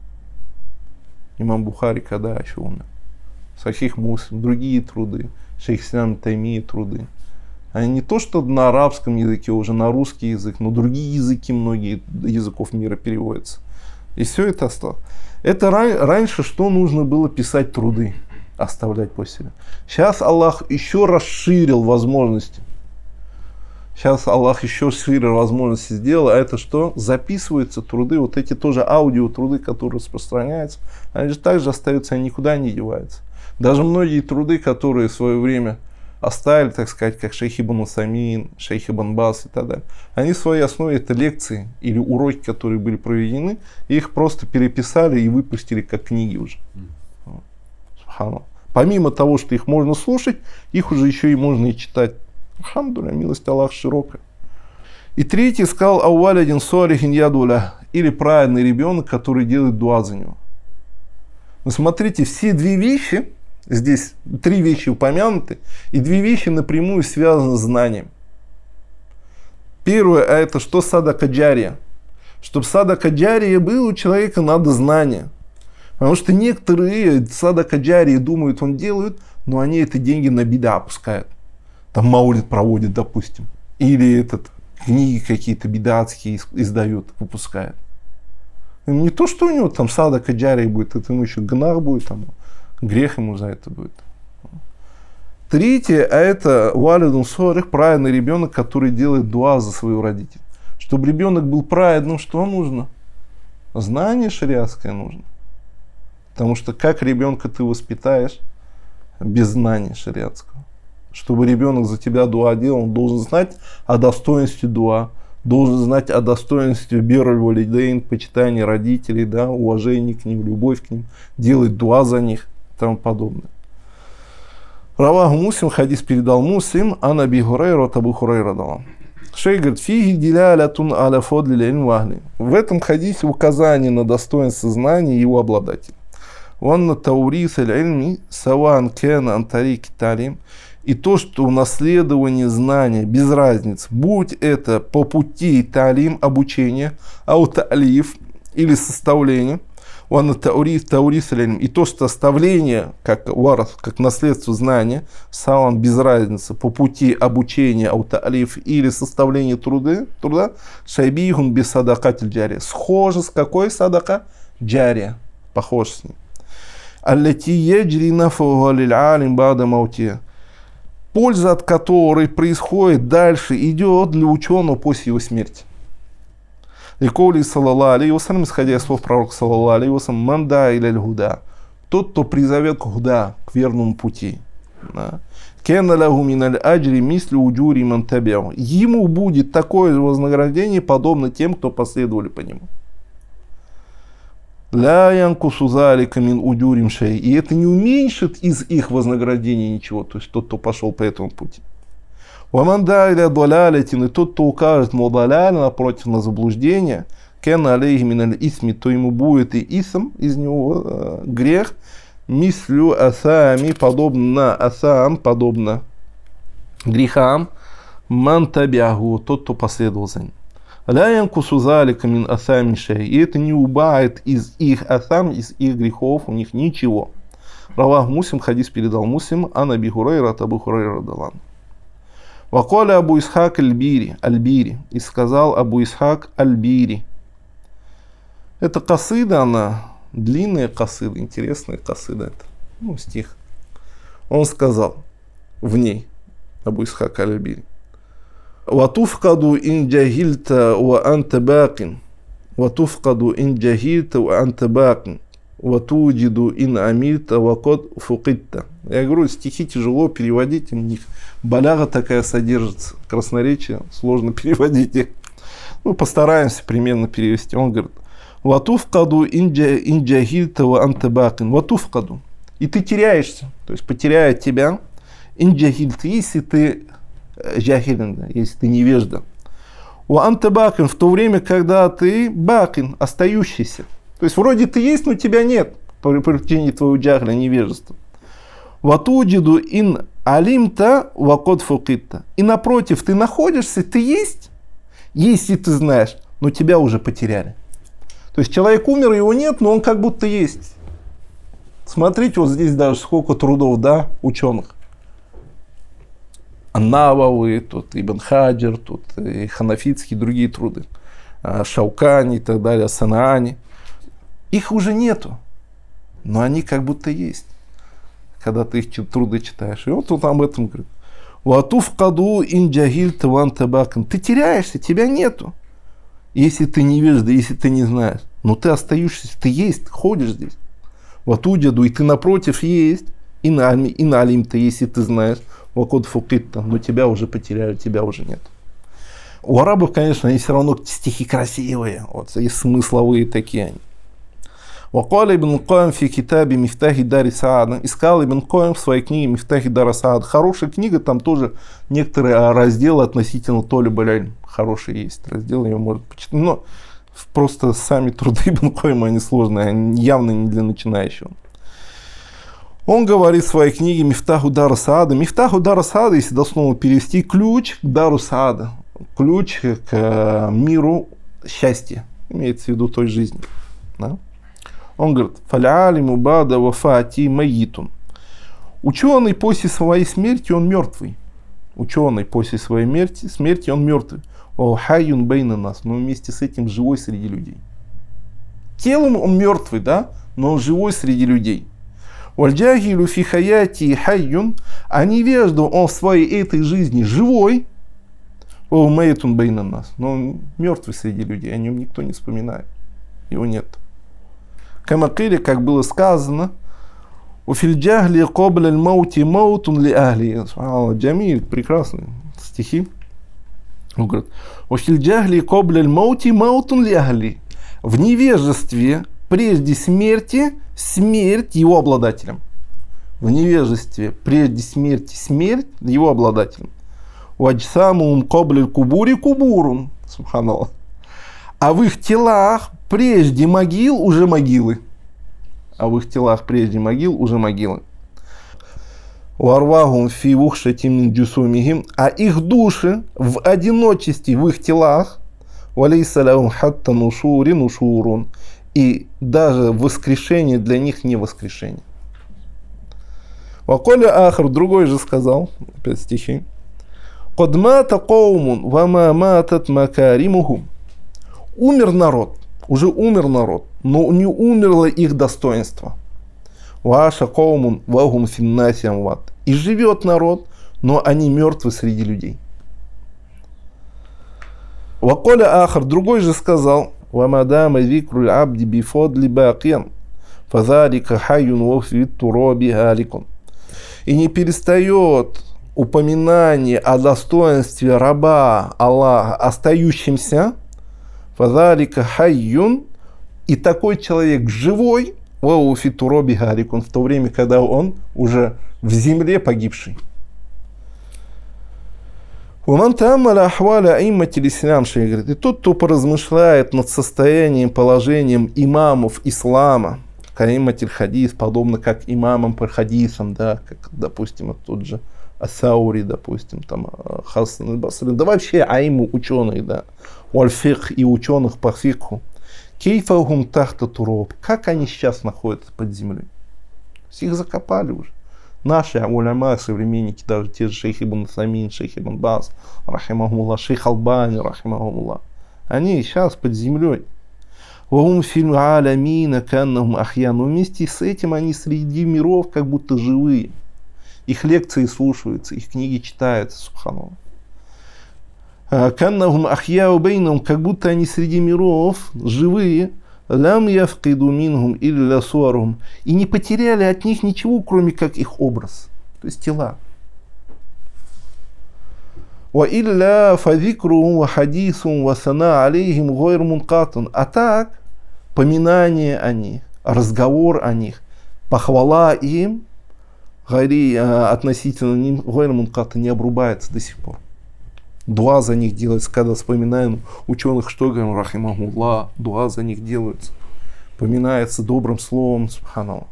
Speaker 1: имам Бухари когда еще умер, Сахих Муслим, другие труды, Шейх Ислам Таймии труды. Они не то, что на арабском языке, уже на русский язык, но другие языки, многие языков мира переводятся. И все это осталось. Это раньше что нужно было писать труды, оставлять после себя. Сейчас Аллах еще расширил возможности. Сейчас Аллах еще шире возможности сделал, а это что? Записываются труды, вот эти тоже аудио труды, которые распространяются, они же также остаются, они никуда не деваются. Даже многие труды, которые в свое время оставили, так сказать, как Шейх Ибн Усаймин, Шейх Ибн Баз и так далее, они в своей основе это лекции или уроки, которые были проведены, и их просто переписали и выпустили как книги уже. Субханаллах. Помимо того, что их можно слушать, их уже еще и можно и читать. Алхамдулилля, милость Аллаха широкая. И третий сказал ауалядин солихин ядуля, или правильный ребенок, который делает дуа за него. Но смотрите, все две вещи, здесь три вещи упомянуты, и две вещи напрямую связаны с знанием. Первое, а это что садака джария. Чтобы садака джария был, у человека надо знание. Потому что некоторые садака джарии думают, он делают, но они эти деньги на бида опускают. Там маулид проводит, допустим. Или этот, книги какие-то бидатские издают, выпускает. И не то, что у него там садака джария будет, это ему еще гнах будет, там, грех ему за это будет. Третье, а это валидун сорих, праведный ребенок, который делает дуа за своего родителя. Чтобы ребенок был праведным, что нужно? Знание шариатское нужно. Потому что как ребенка ты воспитаешь без знания шариатского? Чтобы ребенок за тебя дуа делал, он должен знать о достоинстве дуа, должен знать о достоинстве бирруль валидейн, почитания родителей, да, уважение к ним, любовь к ним, делать дуа за них и тому подобное. Раваху Муслим, хадис передал Муслим, ан Аби Хурайра от Абу Хурайра дала. Шейх говорит, фиги дилялятун аля фадли ильм вахли. В этом хадисе указание на достоинство знания и его обладателя. Ванна таурис аль-ильми саван кена антарики талим. И то, что унаследование знания, без разницы, будь это по пути талим, обучения, ауталиф или составление, ванна таурис таурис аль-ильм. И то, что оставление, как варас, как наследство знания, саван без разницы, по пути обучения, ауталиф или составление труда, труда шайбихун без садакат аль-джария. Схоже с какой садака? Джария. Похож с ним. Аллати яджри нафуга лиль-алим бада маутия. Польза от которой происходит дальше, идет для ученого после его смерти. Ликоли саллаллаху алейхи вассалям, исходя из слов пророка саллаллаху алейхи вассалям, манда иляль гуда. Тот, кто призовет к гуда, к верному пути. Кена лаху миналь аджри мисли уджури ман таби'у. Ему будет такое вознаграждение, подобно тем, кто последовали по нему. Ля янкусу залика мин удюрим шей. И это не уменьшит из их вознаграждения ничего. То есть тот, кто пошел по этому пути. Ваманда иля далялятин. И тот, кто укажет мудаляля напротив на заблуждение. Кен алейхи миналь исми. То ему будет и исм, из него э, грех. Мислю асами. Подобно на асам. Подобно грехам. Ман табиаху. Тот, кто последовал за ним. Ля янкусу залика мин асами шей. И это не убавит из их асам, из их грехов, у них ничего. Равах Муслим, хадис передал Муслим, ан Аби Хурайра от Абу Хурайра радалан. Вакаля Абу Исхак аль-Бири, аль-Бири. И сказал Абу Исхак аль-Бири. Это касида, она длинная касида, интересная касида. Это, ну, стих. Он сказал в ней, Абу Исхак аль-Бири. وتفقد إن جهلت وأنت باق وتفقد إن جهلت وأنت باق ватуджиду ин амильта вакод фукитта. Я говорю, стихи тяжело переводить, у них баляга такая содержится, красноречие, сложно переводить их. Ну, постараемся примерно перевести. Он говорит, ватуфкаду инджахильта ва антабакин. Ватуфкаду. И ты теряешься, то есть потеряет тебя инджахильта, если ты джахилин, если ты невежда. Ва антабакин, в то время, когда ты бакин, остающийся. То есть вроде ты есть, но тебя нет по причине твоего джахля, невежества. Ватуджиду ин алимта вакод фукитта. И напротив, ты находишься, ты есть, если ты знаешь, но тебя уже потеряли. То есть человек умер, его нет, но он как будто есть. Смотрите, вот здесь даже сколько трудов, да, ученых. Ан-Навави, тут Ибн Хаджар, тут и ханафитские, другие труды. Шаукани и так далее, Санаани. Их уже нету, но они как будто есть, когда ты их труды читаешь. И вот он об этом говорит. Ватуфкаду инджахиль таван табакан. Ты теряешься, тебя нету. Если ты невежда, если ты не знаешь, но ты остаешься, ты есть, ходишь здесь. Ватуджаду, и ты напротив есть. И на алим-то, если ты знаешь, вакод фукитта, но тебя уже потеряют, тебя уже нет. У арабов, конечно, они все равно стихи красивые, вот, и смысловые такие они. Вакаля ибн Каим фи китабе Мифтахи Дари Саада. Искал ибн Каим в своей книге Мифтахи Дара Саада. Хорошая книга, там тоже некоторые разделы относительно Толеб аль-Илм. Хорошие есть разделы, ее можно почитать. Но просто сами труды ибн Каима, они сложные, они явно не для начинающего. Он говорит в своей книге Мифтаху Дара Саада. Мифтаху Дара Саада, если дословно перевести, ключ к Дару Саада. Ключ к миру счастья. Имеется в виду той жизни. Да? Он говорит, фалялиму бада вафати маитун. Ученый после своей смерти, он мертвый. Ученый после своей смерти, смерти он мертвый. О хайюн бейна нас, но вместе с этим живой среди людей. Телом он мертвый, да, но он живой среди людей. Вальджахилю фи хаяти хайюн, а невежду он в своей этой жизни живой. О мейтун бейна нас, но он мертвый среди людей, о нем никто не вспоминает. Его нет. Камакили, как было сказано, у фильджахли кобля аль-маути маутун ли ахли. Джамиль, прекрасные стихи. Он говорит, у фильджахли кобля аль-маути маутун ли ахли. В невежестве прежде смерти смерть его обладателям. В невежестве прежде смерти смерть его обладателям. Ваджсамум кобля кубури кубурун. Субханаллах. А в их телах прежде могил уже могилы. А в их телах прежде могил уже могилы. Варвахум фи вухшатим мин джусумихим. А их души в одиночестве в их телах. Валейса лахум хатта нушури нушурун. И даже воскрешение для них не воскрешение. Ваколя ахр, другой же сказал, опять стихи. Код мата каумун вама матат макаримухум. Умер народ, уже умер народ, но не умерло их достоинство. Ваша каумун вагум финнаси амват. И живет народ, но они мертвы среди людей. Ваколя ахр, другой же сказал, вамадама викруль абди бифодли бакьян, фазалика хайюн вафвит туроби галикун. И не перестает упоминание о достоинстве раба Аллаха, остающимся, фазалика хайюн, и такой человек живой, вафвит туроби галикун, в то время, когда он уже в земле погибший. Уман тааммаля ахваля аимматиль ислям, шейх говорит, и тот, кто поразмышляет над состоянием, положением имамов ислама, каимматиль хадис, подобно как имамам по хадисам, да, как, допустим, тот же Асаури, допустим, там, Хасан аль-Басри, да вообще аиму ученых, да, уаль-фикх и ученых по фикху, кейфахум тахта туроб, как они сейчас находятся под землей? Их закопали уже. Наши уляма, современники, даже те же шейх ибн Самин, шейх ибн Баз, рахимахумуллах, шейх Албани, рахимахумуллах, они сейчас под землей. Вахум фильм алямина каннахум ахьян. Но вместе с этим они среди миров как будто живые. Их лекции слушаются, их книги читаются, субханаллах. Каннахум ахьяу бейнахум, как будто они среди миров живые. лам яфкиду минхум илля суарухум, и не потеряли от них ничего, кроме как их образ, то есть тела. Ва илля фазикрухум ва хадисум ва сана алейхим гойр мункатун. А так, поминание о них, разговор о них, похвала им, гайри, относительно ним, гойр мункатун, не обрубается до сих пор. Дуа за них делается, когда вспоминаем ученых, что говорим, рахимахуллах, дуа за них делается, поминается добрым словом, субханаллах.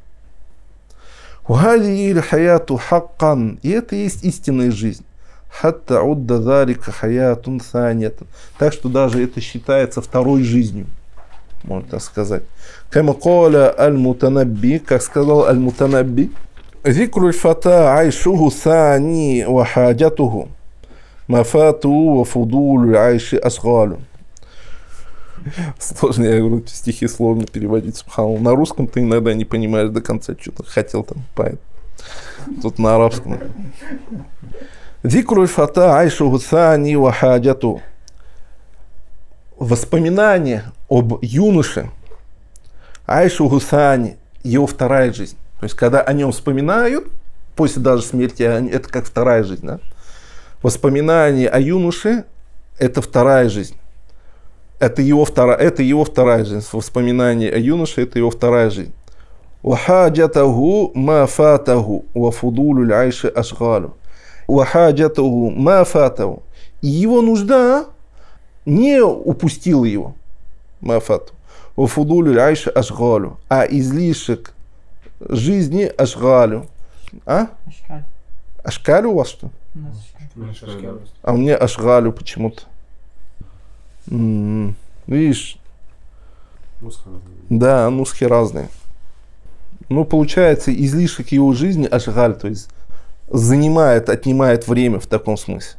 Speaker 1: И это есть истинная жизнь. Так что даже это считается второй жизнью, можно так сказать. Как сказал Аль-Мутанабби, «Зикру фата айшуху сани ва хаджатуху, мафату ва фудулу айши асгалу». Сложно, я говорю, стихи сложно переводить, субханаллах. На русском ты иногда не понимаешь до конца, что-то хотел там поэт. Тут на арабском. Зикру фата айшуху сани ва хаджатуху. Воспоминания об юноше, айшу гусани, его вторая жизнь. То есть, когда о нем вспоминают, после даже смерти, это как вторая жизнь. Да? Воспоминания о юноше – это вторая жизнь. Это его вторая, это его вторая жизнь. Воспоминания о юноше – это его вторая жизнь. Вахаджатаху ма фатаху ва фудулю айши ашгалу. Вахаджатаху ма фатаху. И его нужда не упустила его. Мафату. Ва фудулю айши ашгалу. А излишек жизни ашгалю. А?
Speaker 2: Ашкаль.
Speaker 1: Ашкалю у вас что?
Speaker 2: У нас ашкаль.
Speaker 1: А у меня ашгалю почему-то. М-м-м. Видишь? Да, нусхи разные. Ну, получается, излишек его жизни ашгаль, то есть занимает, отнимает время в таком смысле.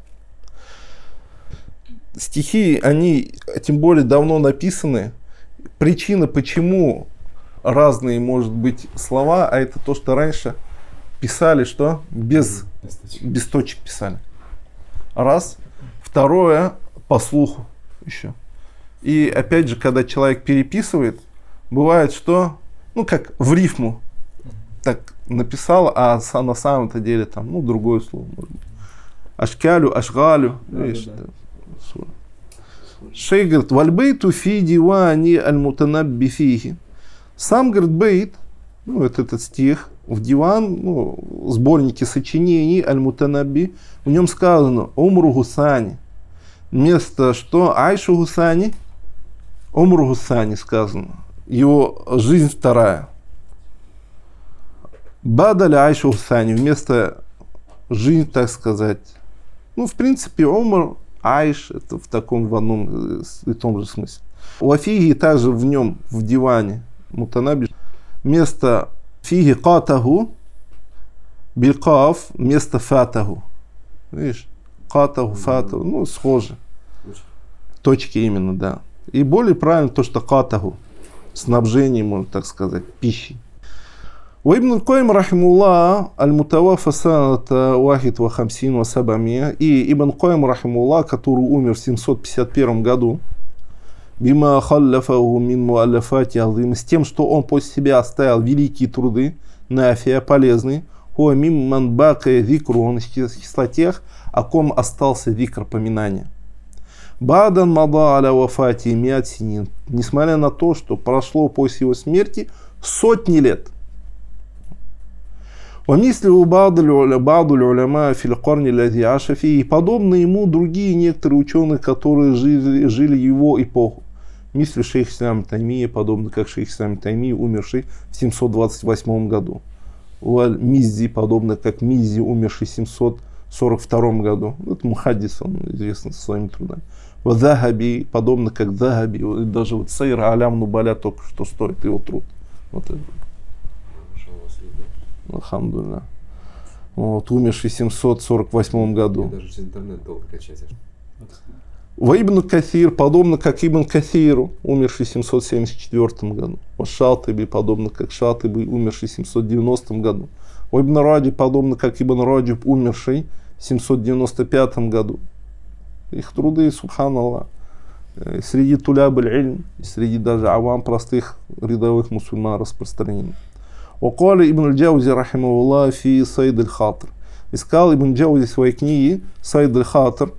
Speaker 1: Стихи, они тем более давно написаны. Причина, почему разные, может быть, слова, а это то, что раньше писали, что? Без, без точек писали. Раз. Второе, по слуху еще. И опять же, когда человек переписывает, бывает, что, ну, как в рифму так написал, а на самом-то деле там, ну, другое слово, может быть. Ашкалю, ашгалю. Да, видишь, да, да. Шейх говорит, вальбейту фи дивани аль-мутанабби фихи. Сам, говорит, бейт, ну, вот этот стих, в диван, ну, сборнике сочинений аль-мутанабби, в нем сказано умру гусани. Вместо что? Айшу гусани. Умру гусани сказано. Его жизнь вторая. Бадаль айшу гусани. Вместо жизнь, так сказать. Ну, в принципе, умр, айш, это в таком, в одном и том же смысле. У фиги также в нем, в диване, мутанабби, вместо фиги катаху, билкаф, вместо фатаху. Видишь? Катаху, фатаху, ну, схоже. Точки именно, да. И более правильно то, что катаху, снабжение, можно так сказать, пищей. У Ибн аль-Кайим рахимуллах аль-Мутаваффа саната вахид ва хамсин ва сабамия, и Ибн аль-Кайим рахимуллах, который умер в семьсот пятьдесят первом году, бима халлафаху мин муаллафати азим, с тем, что он после себя оставил великие труды, нафия, полезные, хуа мимман бакая зикру, он из числа тех, о ком остался зикр, поминания. Бадан мада аля вафати миат синин, несмотря на то, что прошло после его смерти сотни лет. ومثله بعض العلماء في القرن الذي عاش فيه, и подобно ему другие некоторые ученые, которые жили, жили его эпоху. Мисли шейх Ислам Таймия, подобно как шейх Ислам Таймия, умерший в семьсот двадцать восьмом году. Уаль Миззи, подобно как Миззи, умерший в семьсот сорок втором году. Это мухаддис, он известен со своими трудами. Ва Захаби, подобно как Захаби, даже вот Сайр Алям Нубаля только что стоит его труд. Вот это. Алхамдулилlah. Вот, умерший в семьсот сорок восьмом году.
Speaker 3: Даже через интернет долго качать.
Speaker 1: Ва Ибн Каthир, подобно как Ибн Каthиру, умерший в семьсот семьдесят четвёртом году. Ва Шатиби, подобно как Шатиби, умерший в семьсот девяностом году. Ва Ибн Раджиб, подобно как Ибн Раджиб, умерший в семьсот девяносто пятом году. Их труды, субханаллах, среди туляб аль-ильм, среди даже авам, простых рядовых мусульман распространен. وقال ابن الجوزي رحمه الله في صيد الخاطر. Искал Ибн Джаузи в своей книге «Сайд аль-Хатр».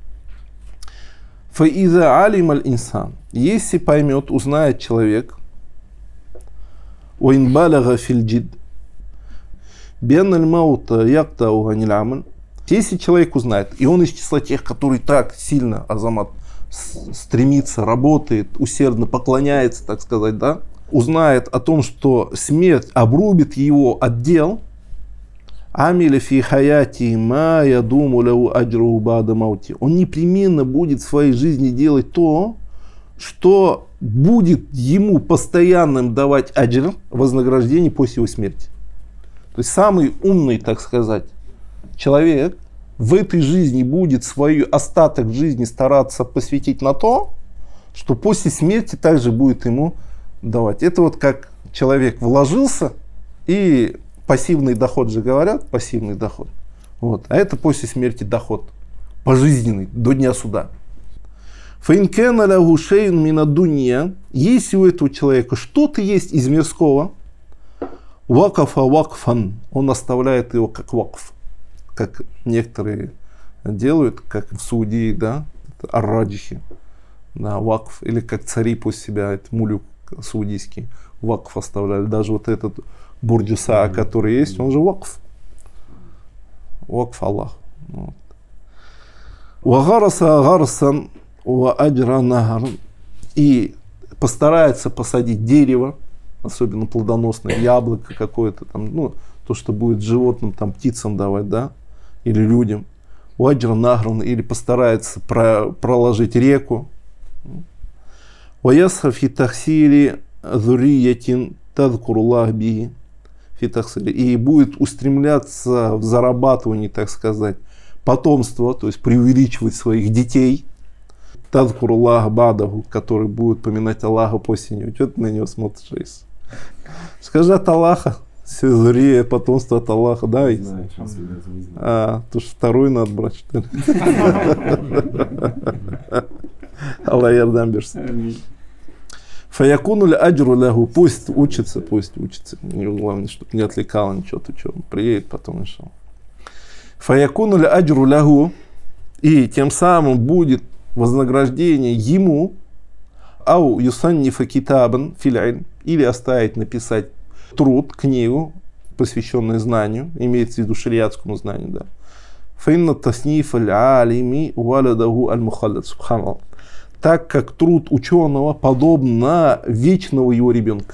Speaker 1: فَإِذَا عَلِمَ الْإِنسَانِ. Если поймет, узнает человек, وَإِنْ بَلَغَ فِي الْجِدِّ بِأَنَّ الْمَوْتَ يَقْطَعُ عَنِ الْعَمَلِ. Если человек узнает, и он из числа тех, которые так сильно, Азамат, стремится, работает, усердно поклоняется, так сказать, да, узнает о том, что смерть обрубит его от дел, амиля фи хаяти ма ядуму лау аджру бада маути. Он непременно будет в своей жизни делать то, что будет ему постоянным давать аджр, вознаграждение после его смерти. То есть самый умный, так сказать, человек в этой жизни будет свой остаток жизни стараться посвятить на то, что после смерти также будет ему давать. Это вот как человек вложился, и пассивный доход же говорят, пассивный доход. Вот. А это после смерти доход пожизненный, до дня суда. Фаинкена лягу шейн минадунья. Если у этого человека что-то есть из мирского, вакафа вакфан, он оставляет его как вакф, как некоторые делают, как в Саудии, да, ар-раджихи, да, вакф, или как цари после себя, это мулюк саудийский, вакф оставляли. Даже вот этот бурдюса, который есть, он же вакф. Вакф Аллах. Вагараса гарсан ва аджра нахар. И постарается посадить дерево, особенно плодоносное, яблоко какое-то там, ну, то, что будет животным, там, птицам давать, да, или людям. Ваджра нахран, или постарается про, проложить реку. Ваясха фи тахсири зурриятин тадкуруллах биhi. И будет устремляться в зарабатывании, так сказать, потомства, то есть преувеличивать своих детей. Тадкуруллах бадаху, который будет поминать Аллаха после него. Что ты на него смотришь, Рейс? Скажи от Аллаха. Зурия, потомство от Аллаха, да?
Speaker 2: Знаю,
Speaker 1: а, то что второй надо брать, что ли? Аллах ярдам берсин. Фаякунули аджру лягу, пусть учится, пусть учится. Главное, чтобы не отвлекало ничего, то что, он приедет потом еще. Фаякунули аджру лягу, и тем самым будет вознаграждение ему, ау юсаннифа китабан фил'иль, или оставить написать труд, книгу, посвященную знанию, имеется в виду шариатскому знанию, да. Фаинна таснифа аль-алими валадаху аль-мухаллад, субханаллах. Так как труд ученого подобен на вечного его ребенка.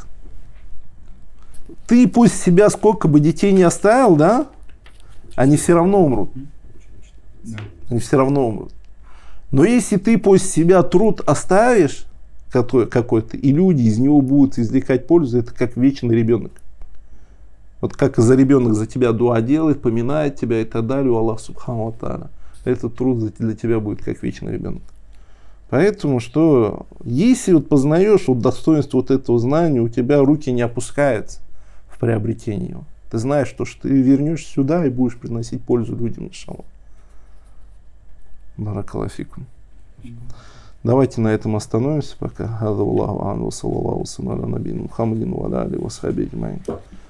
Speaker 1: Ты пусть себя сколько бы детей не оставил, да, они все равно умрут. Они все равно умрут. Но если ты после себя труд оставишь какой-то, и люди из него будут извлекать пользу, это как вечный ребенок. Вот как за ребенок за тебя дуа делает, поминает тебя и так далее, у Аллаха субхану ва тааля. Этот труд для тебя будет как вечный ребенок. Поэтому, что если вот познаешь вот достоинство вот этого знания, у тебя руки не опускаются в приобретении его. Ты знаешь, что, что ты вернешься сюда и будешь приносить пользу людям, иншаллах. Баракаллаху фикум. Давайте на этом остановимся пока. Хаза Аллаху ан ва саллаллаху ва саллям аля набийина Мухаммадин ва аля алихи ва асхабихи аджмаин.